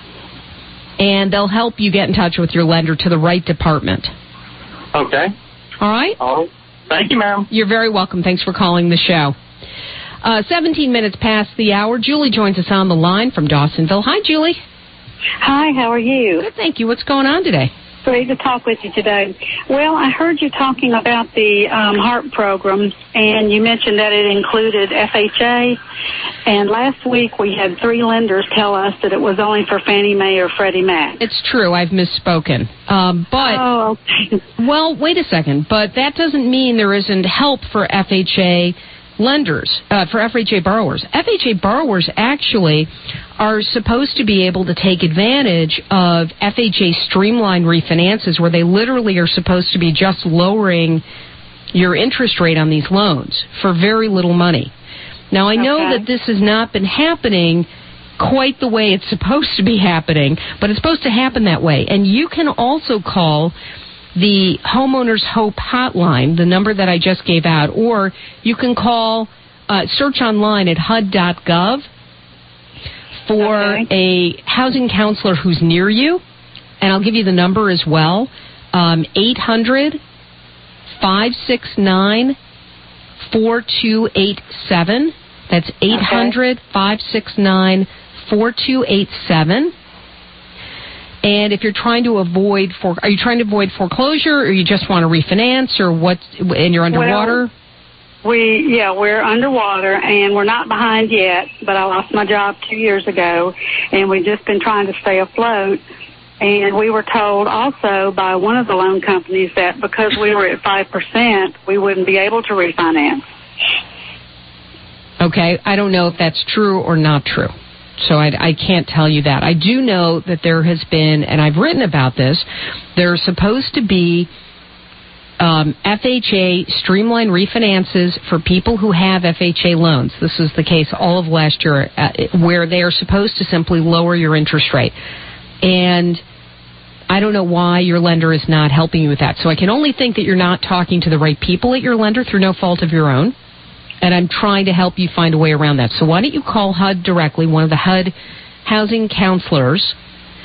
and they'll help you get in touch with your lender to the right department. Okay. All right? Oh, thank you, ma'am. You're very welcome. Thanks for calling the show. Uh, seventeen minutes past the hour. Julie joins us on the line from Dawsonville. Hi, Julie. Hi, how are you? Good, thank you. What's going on today? Great to talk with you today. Well, I heard you talking about the um, HARP program, and you mentioned that it included F H A. And last week we had three lenders tell us that it was only for Fannie Mae or Freddie Mac. It's true. I've misspoken. Um, but, oh, okay. Well, wait a second. But that doesn't mean there isn't help for F H A lenders, uh, for F H A borrowers. F H A borrowers actually are supposed to be able to take advantage of F H A streamlined refinances, where they literally are supposed to be just lowering your interest rate on these loans for very little money. Now, I know okay. that this has not been happening quite the way it's supposed to be happening, but it's supposed to happen that way. And you can also call the Homeowners Hope Hotline, the number that I just gave out, or you can call, uh, search online at H U D dot gov for okay. a housing counselor who's near you, and I'll give you the number as well, um, eight hundred, five six nine, four two eight seven. That's eight hundred, five six nine, four two eight seven. And if you're trying to avoid, for, are you trying to avoid foreclosure, or you just want to refinance, or what? And you're underwater? Well, we yeah, we're underwater, and we're not behind yet. But I lost my job two years ago, and we've just been trying to stay afloat. And we were told also by one of the loan companies that because we were at five percent, we wouldn't be able to refinance. Okay, I don't know if that's true or not true. So I, I can't tell you that. I do know that there has been, and I've written about this, there's supposed to be um, F H A streamlined refinances for people who have F H A loans. This is the case all of last year, uh, where they are supposed to simply lower your interest rate. And I don't know why your lender is not helping you with that. So I can only think that you're not talking to the right people at your lender through no fault of your own. And I'm trying to help you find a way around that. So why don't you call H U D directly, one of the H U D housing counselors,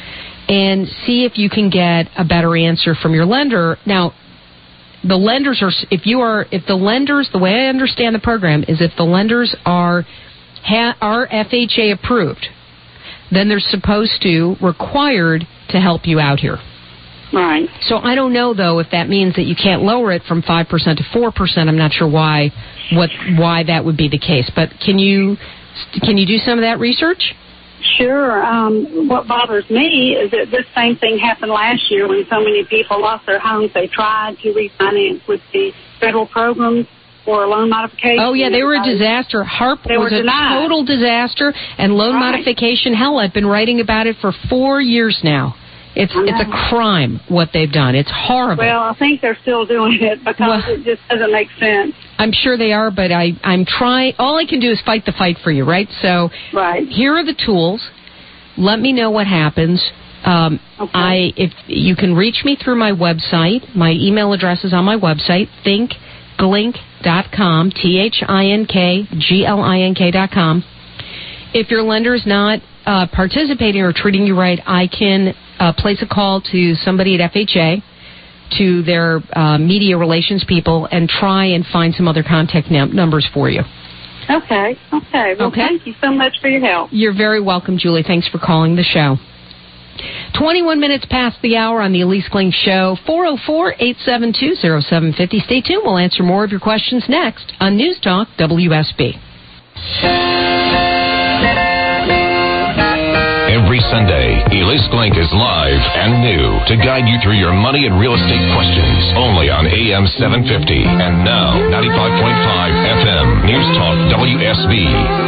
and see if you can get a better answer from your lender. Now, the lenders are, if you are, if the lenders, the way I understand the program is if the lenders are, ha, are F H A approved, then they're supposed to, required to help you out here. Right. So I don't know, though, if that means that you can't lower it from five percent to four percent. I'm not sure why what why that would be the case. But can you can you do some of that research? Sure. Um, what bothers me is that this same thing happened last year when so many people lost their homes. They tried to refinance with the federal programs for a loan modification. Oh, yeah, they were a disaster. HARP they was a denied. total disaster, and loan right. modification, hell, I've been writing about it for four years now. It's it's a crime what they've done. It's horrible. Well, I think they're still doing it because well, it just doesn't make sense. I'm sure they are, but I, I'm trying. All I can do is fight the fight for you, right? So right. here are the tools. Let me know what happens. Um, okay. I if you can reach me through my website. My email address is on my website, think glink dot com, T H I N K G L I N K dot com. If your lender is not uh, participating or treating you right, I can uh, place a call to somebody at F H A, to their uh, media relations people, and try and find some other contact num- numbers for you. Okay, okay. Well, okay. Thank you so much for your help. You're very welcome, Julie. Thanks for calling the show. twenty-one minutes past the hour on the Elise Glink Show. four oh four, eight seven two, oh seven five oh. Stay tuned. We'll answer more of your questions next on News Talk W S B. every Sunday. Elise Glink is live and new to guide you through your money and real estate questions. Only on A M seven fifty and now ninety-five point five F M News Talk W S B.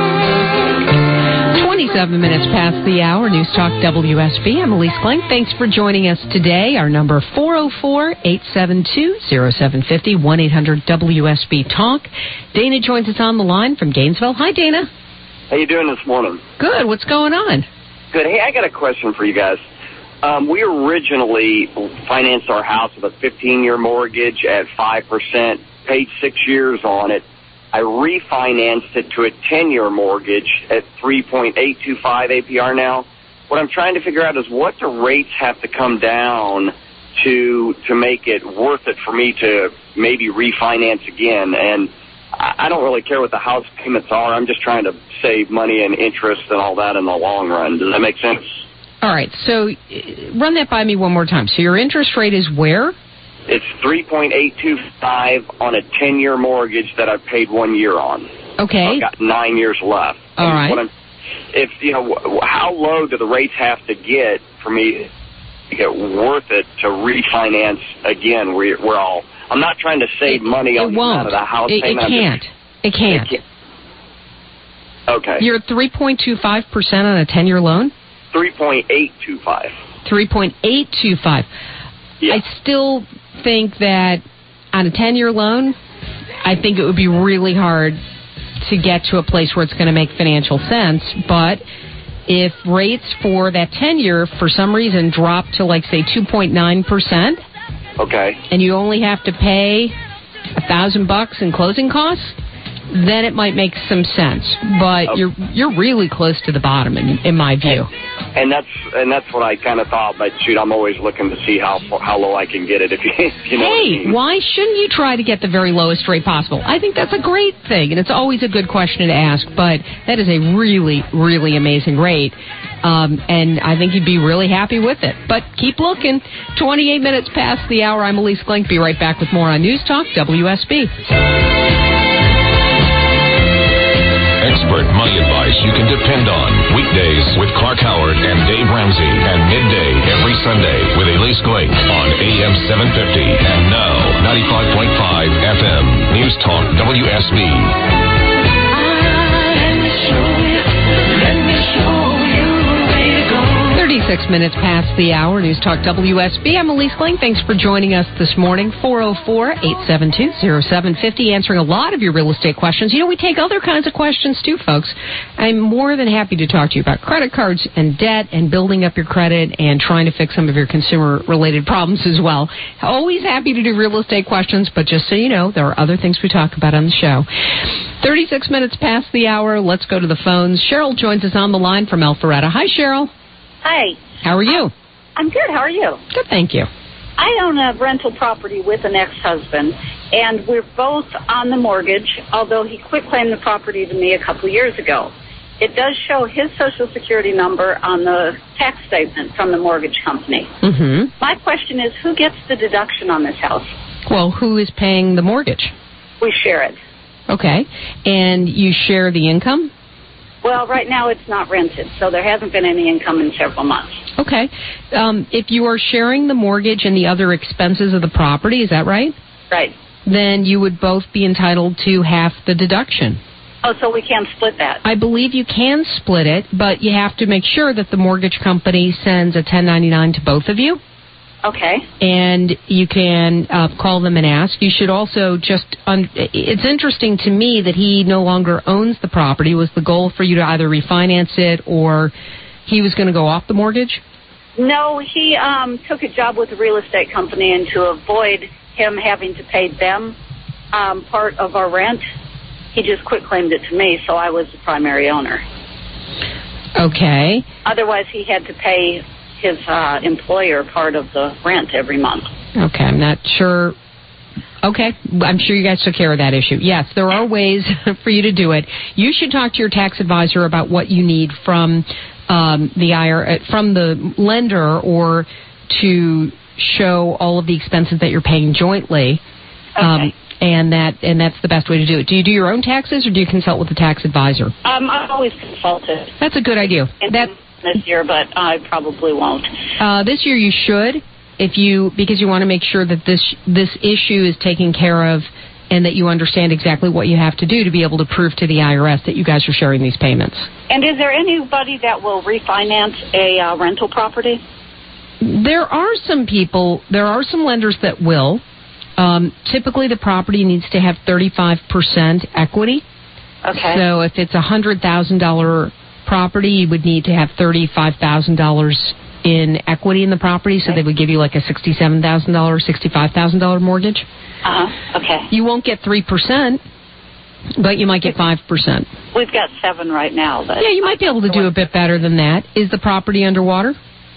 twenty-seven minutes past the hour, News Talk W S B. I'm Elise Glink. Thanks for joining us today. Our number four oh four, eight seven two, oh seven five oh, one eight hundred W S B Talk. Dana joins us on the line from Gainesville. Hi, Dana. How you doing this morning? Good. What's going on? Good. Hey, I got a question for you guys. Um, we originally financed our house with a fifteen-year mortgage at five percent, paid six years on it. I refinanced it to a ten-year mortgage at three point eight two five A P R now. What I'm trying to figure out is what do rates have to come down to to make it worth it for me to maybe refinance again. And I don't really care what the house payments are. I'm just trying to save money and interest and all that in the long run. Does that make sense? All right. So run that by me one more time. So your interest rate is where? It's three point eight two five on a ten-year mortgage that I've paid one year on. Okay. So I've got nine years left. All and right. What I'm, if, you know, how low do the rates have to get for me to get worth it to refinance again? We're, we're all... I'm not trying to save it, money it on the amount of the house it, payment. It can't. Just, it can't. It can't. Okay. You're at three point two five percent on a ten-year loan? three point eight two five. three point eight two five. Yeah. I still think that on a ten-year loan, I think it would be really hard to get to a place where it's going to make financial sense. But if rates for that ten-year, for some reason, drop to, like, say, two point nine percent, okay, and you only have to pay a thousand bucks in closing costs, then it might make some sense. But okay. you're you're really close to the bottom, in, in my view. And that's and that's what I kind of thought. But shoot, I'm always looking to see how how low I can get it. If you, if you know hey, what I mean. Why shouldn't you try to get the very lowest rate possible? I think that's a great thing, and it's always a good question to ask. But that is a really, really amazing rate. Um, and I think you'd be really happy with it. But keep looking. twenty-eight minutes past the hour. I'm Elise Glink. Be right back with more on News Talk W S B. Expert money advice you can depend on. Weekdays with Clark Howard and Dave Ramsey, and midday every Sunday with Elise Glink on A M seven fifty and now ninety-five point five F M News Talk W S B. thirty-six minutes past the hour. News Talk W S B. I'm Elise Glink. Thanks for joining us this morning. four oh four, eight seven two, oh seven five oh. Answering a lot of your real estate questions. You know, we take other kinds of questions too, folks. I'm more than happy to talk to you about credit cards and debt and building up your credit and trying to fix some of your consumer-related problems as well. Always happy to do real estate questions, but just so you know, there are other things we talk about on the show. thirty-six minutes past the hour. Let's go to the phones. Cheryl joins us on the line from Alpharetta. Hi, Cheryl. Hi. How are you? I'm good. How are you? Good, thank you. I own a rental property with an ex-husband, and we're both on the mortgage, although he quit-claimed the property to me a couple of years ago. It does show his Social Security number on the tax statement from the mortgage company. Mm-hmm. My question is, who gets the deduction on this house? Well, who is paying the mortgage? We share it. Okay. And you share the income? Well, right now it's not rented, so there hasn't been any income in several months. Okay. Um, if you are sharing the mortgage and the other expenses of the property, is that right? Right. Then you would both be entitled to half the deduction. Oh, so we can't split that? I believe you can split it, but you have to make sure that the mortgage company sends a ten ninety-nine to both of you. Okay. And you can uh, call them and ask. You should also just... Un- it's interesting to me that he no longer owns the property. Was the goal for you to either refinance it or he was going to go off the mortgage? No, he um, took a job with a real estate company, and to avoid him having to pay them um, part of our rent, he just quit-claimed it to me, so I was the primary owner. Okay. Otherwise, he had to pay his uh, employer part of the rent every month. Okay, I'm not sure. Okay, I'm sure you guys took care of that issue. Yes, there are ways for you to do it. You should talk to your tax advisor about what you need from um, the I R S, from the lender, or to show all of the expenses that you're paying jointly. Okay. Um, and that and that's the best way to do it. Do you do your own taxes, or do you consult with a tax advisor? Um, I've always consulted. That's a good idea. And that this year, but I probably won't. Uh, this year you should, if you because you want to make sure that this this issue is taken care of and that you understand exactly what you have to do to be able to prove to the I R S that you guys are sharing these payments. And is there anybody that will refinance a uh, rental property? There are some people, there are some lenders that will. Um, typically, the property needs to have thirty-five percent equity. Okay. So if it's a one hundred thousand dollars property, you would need to have thirty-five thousand dollars in equity in the property, so okay. they would give you like a sixty-seven thousand dollars, sixty-five thousand dollars mortgage. Uh-huh. Okay. You won't get three percent, but you might get five percent. We've got seven right now. But yeah, you might be able to do a bit better than that. Is the property underwater?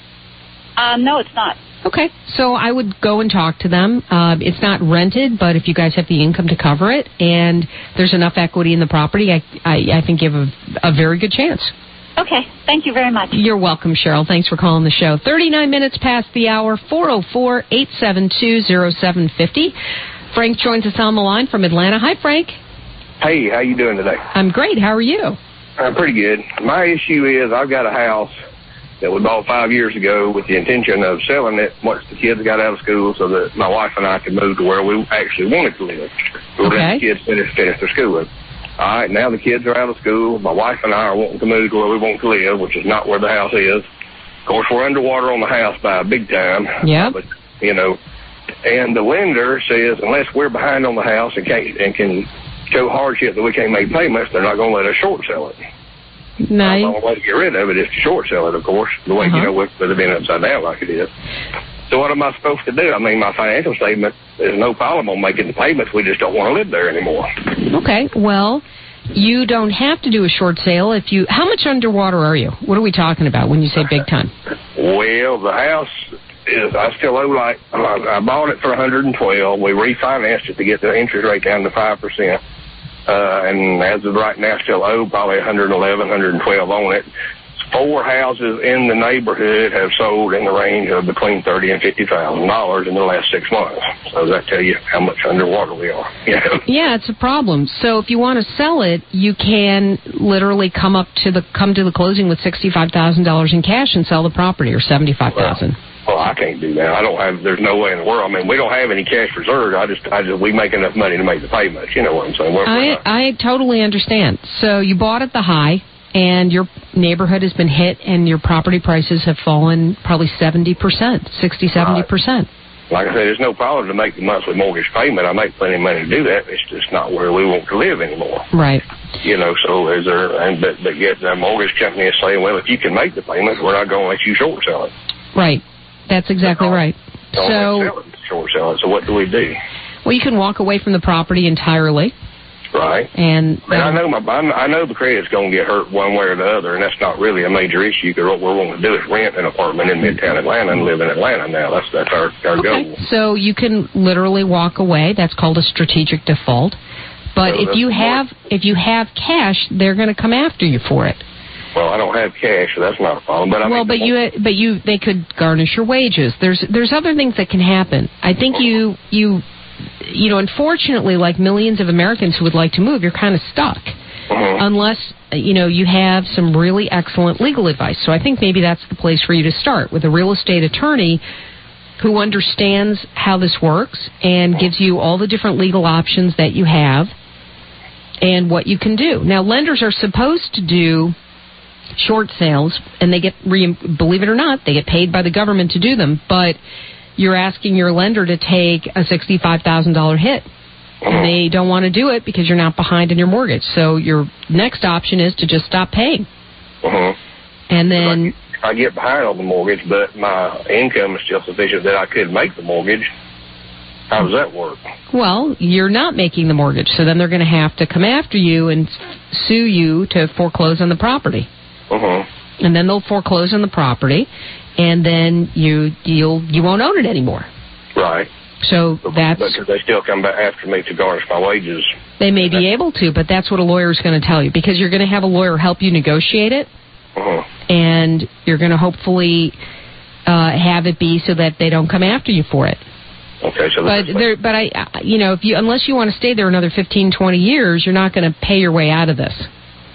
Uh, no, it's not. Okay, so I would go and talk to them. Uh, it's not rented, but if you guys have the income to cover it and there's enough equity in the property, I, I, I think you have a, a very good chance. Okay, thank you very much. You're welcome, Cheryl. Thanks for calling the show. thirty-nine minutes past the hour, four oh four, eight seven two, oh seven five oh. Frank joins us on the line from Atlanta. Hi, Frank. Hey, how you doing today? I'm great. How are you? I'm pretty good. My issue is I've got a house that we bought five years ago with the intention of selling it once the kids got out of school so that my wife and I could move to where we actually wanted to live. We okay. let the kids finish, finish their schooling. All right, now the kids are out of school. My wife and I are wanting to move to where we want to live, which is not where the house is. Of course, we're underwater on the house by a big time. Yeah. But, you know, and the lender says unless we're behind on the house and, can't, and can show hardship that we can't make payments, they're not going to let us short sell it. Nice. The only way to get rid of it is to short sell it, of course, the way, uh-huh. you know, with, with it being upside down like it is. So what am I supposed to do? I mean, my financial statement, there's no problem on making the payments. We just don't want to live there anymore. Okay, well, you don't have to do a short sale if you... How much underwater are you? What are we talking about when you say big time? Well, the house is... I still owe like... I bought it for one hundred twelve. We refinanced it to get the interest rate down to five percent. Uh, and as of right now, still owe probably one hundred eleven, one hundred twelve on it. Four houses in the neighborhood have sold in the range of between thirty and fifty thousand dollars in the last six months. So does that tell you how much underwater we are? You know? Yeah, it's a problem. So if you want to sell it, you can literally come up to the come to the closing with sixty-five thousand dollars in cash and sell the property, or seventy-five thousand dollars. Well, I can't do that. I don't have. There's no way in the world. I mean, we don't have any cash reserved. I just, I just, we make enough money to make the payments. You know what I'm saying? We're, I, I totally understand. So you bought at the high, and your neighborhood has been hit, and your property prices have fallen probably seventy percent, sixty, seventy percent. Like I said, there's no problem to make the monthly mortgage payment. I make plenty of money to do that. It's just not where we want to live anymore. Right. You know, so is there, and but, but yet the mortgage company is saying, well, if you can make the payments, we're not going to let you short sell it. Right. That's exactly don't, right. Don't so, sell it, short sell it. So what do we do? Well, you can walk away from the property entirely. Right. And, and I know my I know the credit's going to get hurt one way or the other, and that's not really a major issue because what we're wanting to do is rent an apartment in Midtown Atlanta and live in Atlanta now. That's that's our, our okay. goal. So you can literally walk away. That's called a strategic default. But so if you have if you have cash, they're going to come after you for it. Well, I don't have cash, so that's not a problem. But I well, mean, but you, but you, they could garnish your wages. There's, there's other things that can happen. I think you, you, you know, unfortunately, like millions of Americans who would like to move, you're kind of stuck, uh-huh. unless you know you have some really excellent legal advice. So I think maybe that's the place for you to start with a real estate attorney who understands how this works and gives you all the different legal options that you have and what you can do. Now, lenders are supposed to do short sales, and they get, re- believe it or not, they get paid by the government to do them, but you're asking your lender to take a sixty-five thousand dollars hit. And they don't want to do it because you're not behind in your mortgage. So your next option is to just stop paying. Uh-huh. And then... I, I get behind on the mortgage, but my income is still sufficient that I could make the mortgage. How does that work? Well, you're not making the mortgage, so then they're going to have to come after you and sue you to foreclose on the property. Uh-huh. And then they'll foreclose on the property, and then you you'll you won't own it anymore. Right. So but, that's because they still come back after me to garnish my wages. They may be able to, but that's what a lawyer is going to tell you, because you're going to have a lawyer help you negotiate it, uh-huh. and you're going to hopefully uh, have it be so that they don't come after you for it. Okay, so but there, but I, you know, if you unless you want to stay there another fifteen, twenty years, you're not going to pay your way out of this.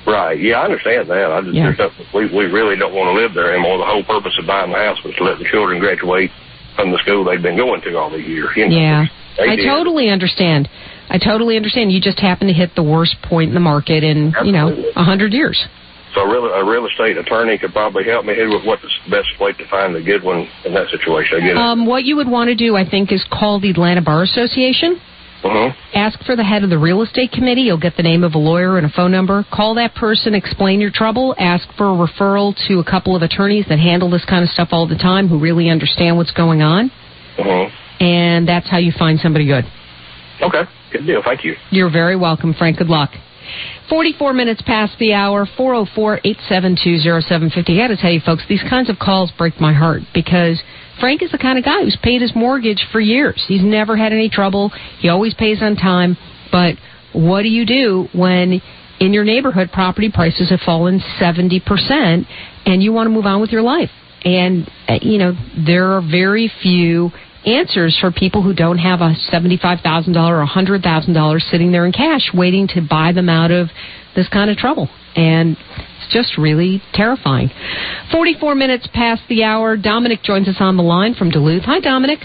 Right. Yeah, I understand that. I just Yeah. there's nothing, we we really don't want to live there anymore. The whole purpose of buying the house was to let the children graduate from the school they've been going to all these years. You know, Yeah, they I did. totally understand. I totally understand. You just happen to hit the worst point in the market in, you know, a hundred years. So a real, a real estate attorney could probably help me here with what's the best way to find a good one in that situation. I get it. Um, what you would want to do, I think, is call the Atlanta Bar Association. Uh-huh. Ask for the head of the real estate committee. You'll get the name of a lawyer and a phone number. Call that person, explain your trouble, ask for a referral to a couple of attorneys that handle this kind of stuff all the time who really understand what's going on. Uh-huh. And that's how you find somebody good. Okay. Good deal. Thank you. You're very welcome, Frank. Good luck. forty-four minutes past the hour, four oh four, eight seven two, oh seven five oh. I got to tell you, folks, these kinds of calls break my heart because Frank is the kind of guy who's paid his mortgage for years. He's never had any trouble. He always pays on time. But what do you do when in your neighborhood property prices have fallen seventy percent and you want to move on with your life? And, uh, you know, there are very few answers for people who don't have a seventy-five thousand dollars or one hundred thousand dollars sitting there in cash waiting to buy them out of this kind of trouble. And it's just really terrifying. forty-four minutes past the hour. Dominic joins us on the line from Duluth. Hi, Dominic.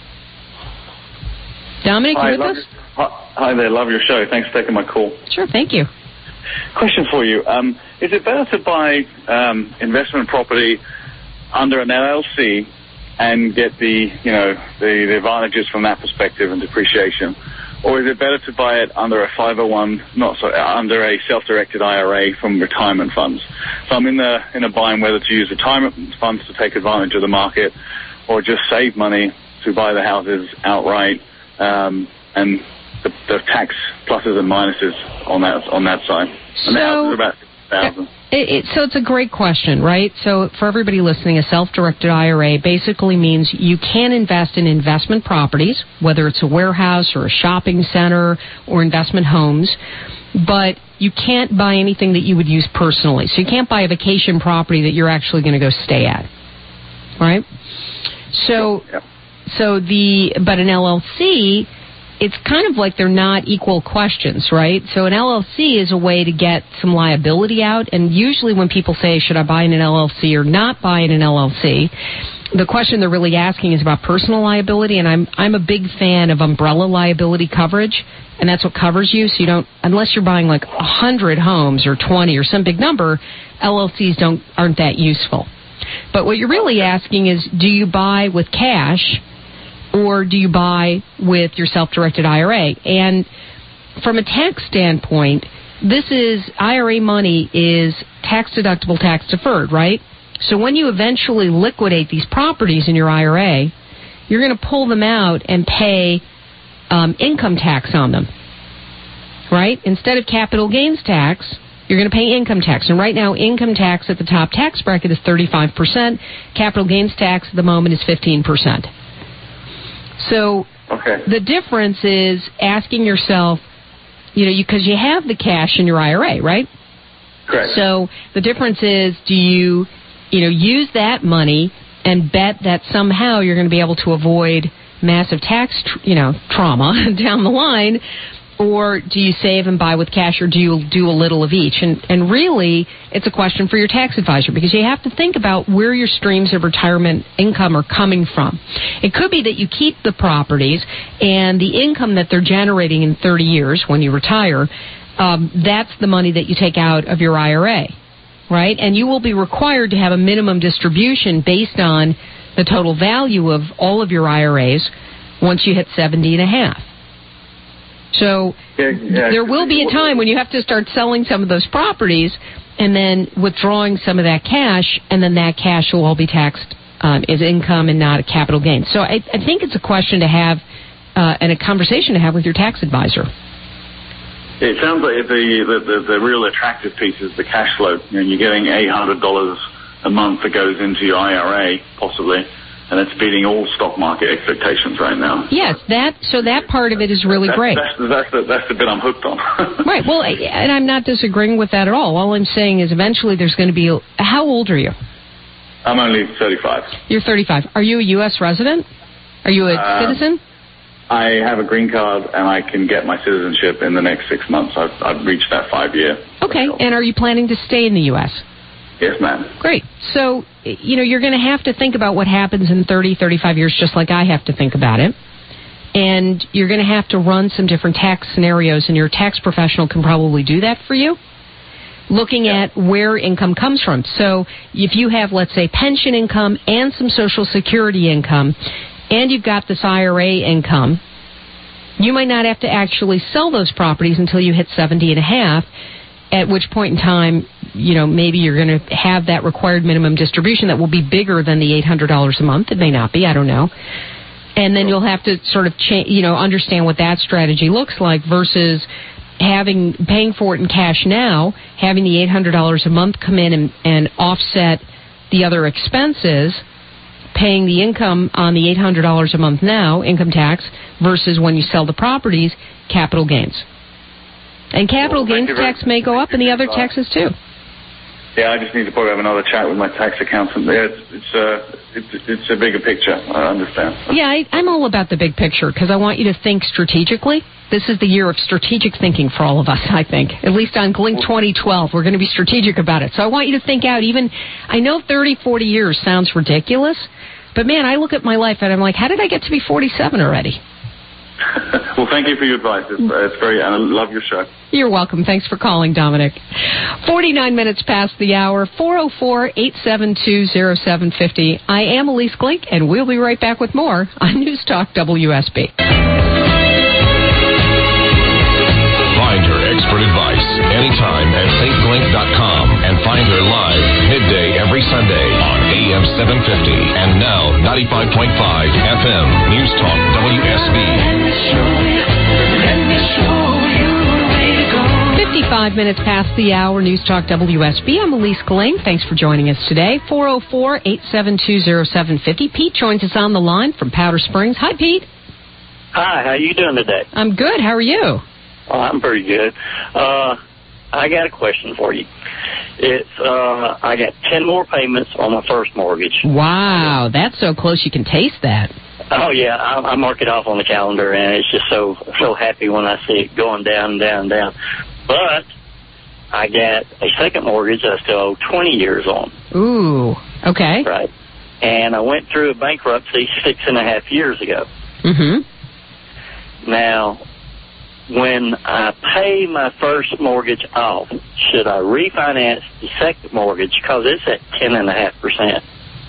Dominic, Hi, you with love us? Your, hi there, love your show. Thanks for taking my call. Sure, thank you. Question for you. Um, is it better to buy um, investment property under an L L C and get the, you know, the, the advantages from that perspective and depreciation? Or is it better to buy it under a five oh one, not sorry, under a self-directed I R A from retirement funds? So I'm in the in a bind whether to use retirement funds to take advantage of the market or just save money to buy the houses outright, um, and the, the tax pluses and minuses on that on that side. And the house is about six thousand. It, it, so it's a great question, right? So for everybody listening, a self-directed I R A basically means you can invest in investment properties, whether it's a warehouse or a shopping center or investment homes, but you can't buy anything that you would use personally. So you can't buy a vacation property that you're actually going to go stay at, right? So, Yep. so the but an L L C, it's kind of like they're not equal questions, right? So an L L C is a way to get some liability out, and usually when people say, should I buy in an L L C or not buy in an L L C, the question they're really asking is about personal liability, and I'm I'm a big fan of umbrella liability coverage, and that's what covers you, so you don't, unless you're buying like one hundred homes or twenty or some big number, L L Cs don't aren't that useful. But what you're really asking is, do you buy with cash or do you buy with your self-directed I R A? And from a tax standpoint, this is, I R A money is tax-deductible, tax-deferred, right? So when you eventually liquidate these properties in your I R A, you're going to pull them out and pay um, income tax on them, right? Instead of capital gains tax, you're going to pay income tax. And right now, income tax at the top tax bracket is thirty-five percent. Capital gains tax at the moment is fifteen percent. So okay. The difference is asking yourself, you know, because you, you have the cash in your I R A, right? Correct. So the difference is, do you, you know, use that money and bet that somehow you're going to be able to avoid massive tax, tr- you know, trauma down the line, or do you save and buy with cash, or do you do a little of each? And and really, it's a question for your tax advisor, because you have to think about where your streams of retirement income are coming from. It could be that you keep the properties, and the income that they're generating in thirty years when you retire, um, that's the money that you take out of your I R A, right? And you will be required to have a minimum distribution based on the total value of all of your I R As once you hit seventy and a half. So yeah, yeah, there will be a time when you have to start selling some of those properties and then withdrawing some of that cash, and then that cash will all be taxed um, as income and not a capital gain. So I, I think it's a question to have uh, and a conversation to have with your tax advisor. It sounds like the the, the, the real attractive piece is the cash flow. You know, you're getting eight hundred dollars a month that goes into your I R A, possibly, and it's beating all stock market expectations right now. Yes, that so that part of it is really that's, great. That's, that's, the, that's the bit I'm hooked on. Right, well, and I'm not disagreeing with that at all. All I'm saying is eventually there's going to be... A, how old are you? I'm only thirty-five. You're thirty-five. Are you a U S resident? Are you a uh, citizen? I have a green card and I can get my citizenship in the next six months. I've, I've reached that five-year. Okay, and are you planning to stay in the U S? Yes, ma'am. Great. So, you know, you're going to have to think about what happens in thirty, thirty-five years, just like I have to think about it. And you're going to have to run some different tax scenarios, and your tax professional can probably do that for you, looking at where income comes from. So if you have, let's say, pension income and some Social Security income, and you've got this I R A income, you might not have to actually sell those properties until you hit seventy and a half, at which point in time, you know, maybe you're going to have that required minimum distribution that will be bigger than the eight hundred dollars a month. It may not be, I don't know. And then you'll have to sort of, cha- you know, understand what that strategy looks like versus having paying for it in cash now, having the eight hundred dollars a month come in and, and offset the other expenses, paying the income on the eight hundred dollars a month now, income tax, versus when you sell the properties, capital gains. And capital well, gains tax may go up and the other taxes too. Yeah, I just need to probably have another chat with my tax accountant. Yeah, it's it's, uh, it's, it's a bigger picture, I understand. Yeah, I, I'm all about the big picture because I want you to think strategically. This is the year of strategic thinking for all of us, I think. At least on Glink twenty twelve, we're going to be strategic about it. So I want you to think out even, I know thirty, forty years sounds ridiculous, but man, I look at my life and I'm like, how did I get to be forty-seven already? Well, thank you for your advice. It's, uh, it's very, and I love your show. You're welcome. Thanks for calling, Dominic. forty-nine minutes past the hour, four oh four, eight seven two, oh seven five oh. I am Elise Glink, and we'll be right back with more on News Talk W S B. Find her expert advice anytime at think glink dot com and find her live midday every Sunday on A M seven fifty and now ninety-five point five F M News Talk W S B. fifty-five minutes past the hour, News Talk W S B. I'm Elise Glink. Thanks for joining us today. four oh four, eight seven two, oh seven five oh. Pete joins us on the line from Powder Springs. Hi, Pete. Hi, how you doing today? I'm good. How are you? Oh, I'm pretty good. Uh, I got a question for you. It's uh, I got ten more payments on my first mortgage. Wow, that's so close you can taste that. Oh yeah, I, I mark it off on the calendar, and it's just so so happy when I see it going down and down and down. But I got a second mortgage that I still owe twenty years on. Ooh, okay. Right, and I went through a bankruptcy six and a half years ago. Mm-hmm. Now, when I pay my first mortgage off, should I refinance the second mortgage because it's at ten and a half percent?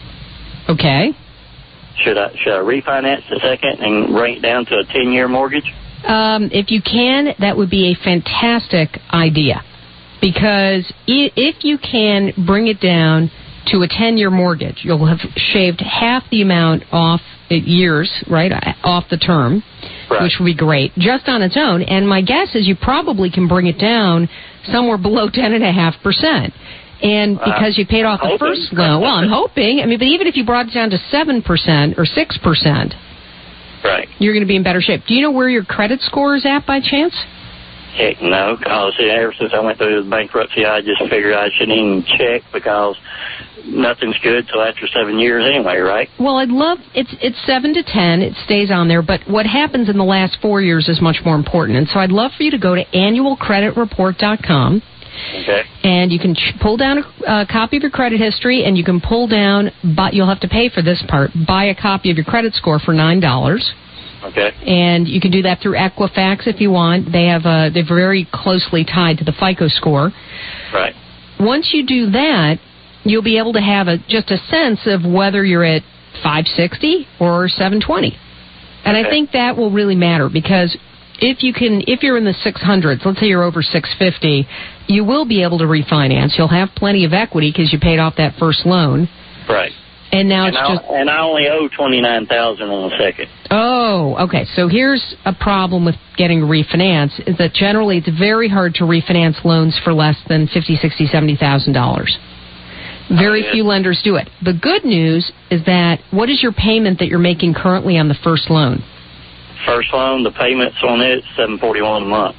Okay. Should I should I refinance the second and bring it down to a ten-year mortgage? Um, if you can, that would be a fantastic idea, because if you can bring it down to a ten-year mortgage, you'll have shaved half the amount off years, right, off the term, right, which would be great, just on its own. And my guess is you probably can bring it down somewhere below ten and a half percent. And because you paid off the first loan, well, I'm hoping. I mean, but even if you brought it down to seven percent or six percent, right, you're going to be in better shape. Do you know where your credit score is at by chance? Heck no, because ever since I went through the bankruptcy, I just figured I shouldn't even check because nothing's good till after seven years anyway, right? Well, I'd love, it's it's seven to ten, it stays on there, but what happens in the last four years is much more important. And so I'd love for you to go to annual credit report dot com. Okay. And you can ch- pull down a uh, copy of your credit history, and you can pull down, but you'll have to pay for this part, buy a copy of your credit score for nine dollars. Okay. And you can do that through Equifax if you want. They have a, they're very closely tied to the FICO score. Right. Once you do that, you'll be able to have a, just a sense of whether you're at five sixty or seven twenty. And okay. I think that will really matter, because if you can, if you're in the six hundreds, let's say you're over six fifty, you will be able to refinance. You'll have plenty of equity because you paid off that first loan. Right. And now and it's I'll, just... And I only owe twenty-nine thousand dollars on the second. Oh, okay. So here's a problem with getting refinance, is that generally it's very hard to refinance loans for less than fifty thousand dollars, sixty thousand dollars, seventy thousand dollars. Very oh, yeah. few lenders do it. The good news is that, what is your payment that you're making currently on the first loan? First loan, the payments on it, seven forty-one a month.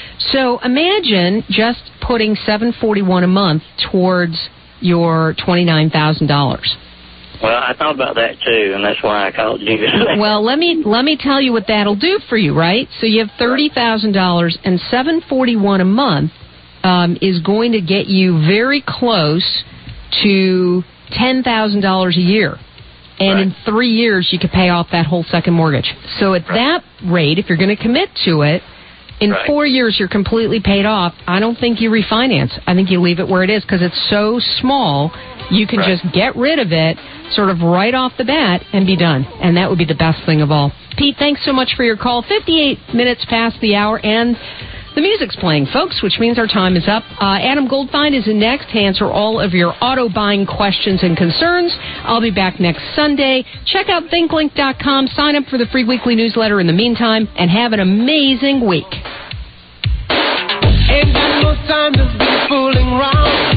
So imagine just putting seven forty-one a month towards your twenty-nine thousand dollars. Well, I thought about that, too, and that's why I called you. Well, let me let me tell you what that'll do for you, right? So you have thirty thousand dollars, and seven forty-one a month um, is going to get you very close to ten thousand dollars a year. And right. in three years, you could pay off that whole second mortgage. So at right. that rate, if you're going to commit to it, in right. four years, you're completely paid off. I don't think you refinance. I think you leave it where it is because it's so small. You can right. just get rid of it sort of right off the bat and be done. And that would be the best thing of all. Pete, thanks so much for your call. fifty-eight minutes past the hour, and the music's playing, folks, which means our time is up. Uh, Adam Goldfein is in next to answer all of your auto buying questions and concerns. I'll be back next Sunday. Check out think link dot com. Sign up for the free weekly newsletter in the meantime, and have an amazing week. Ain't got no time to be fooling around.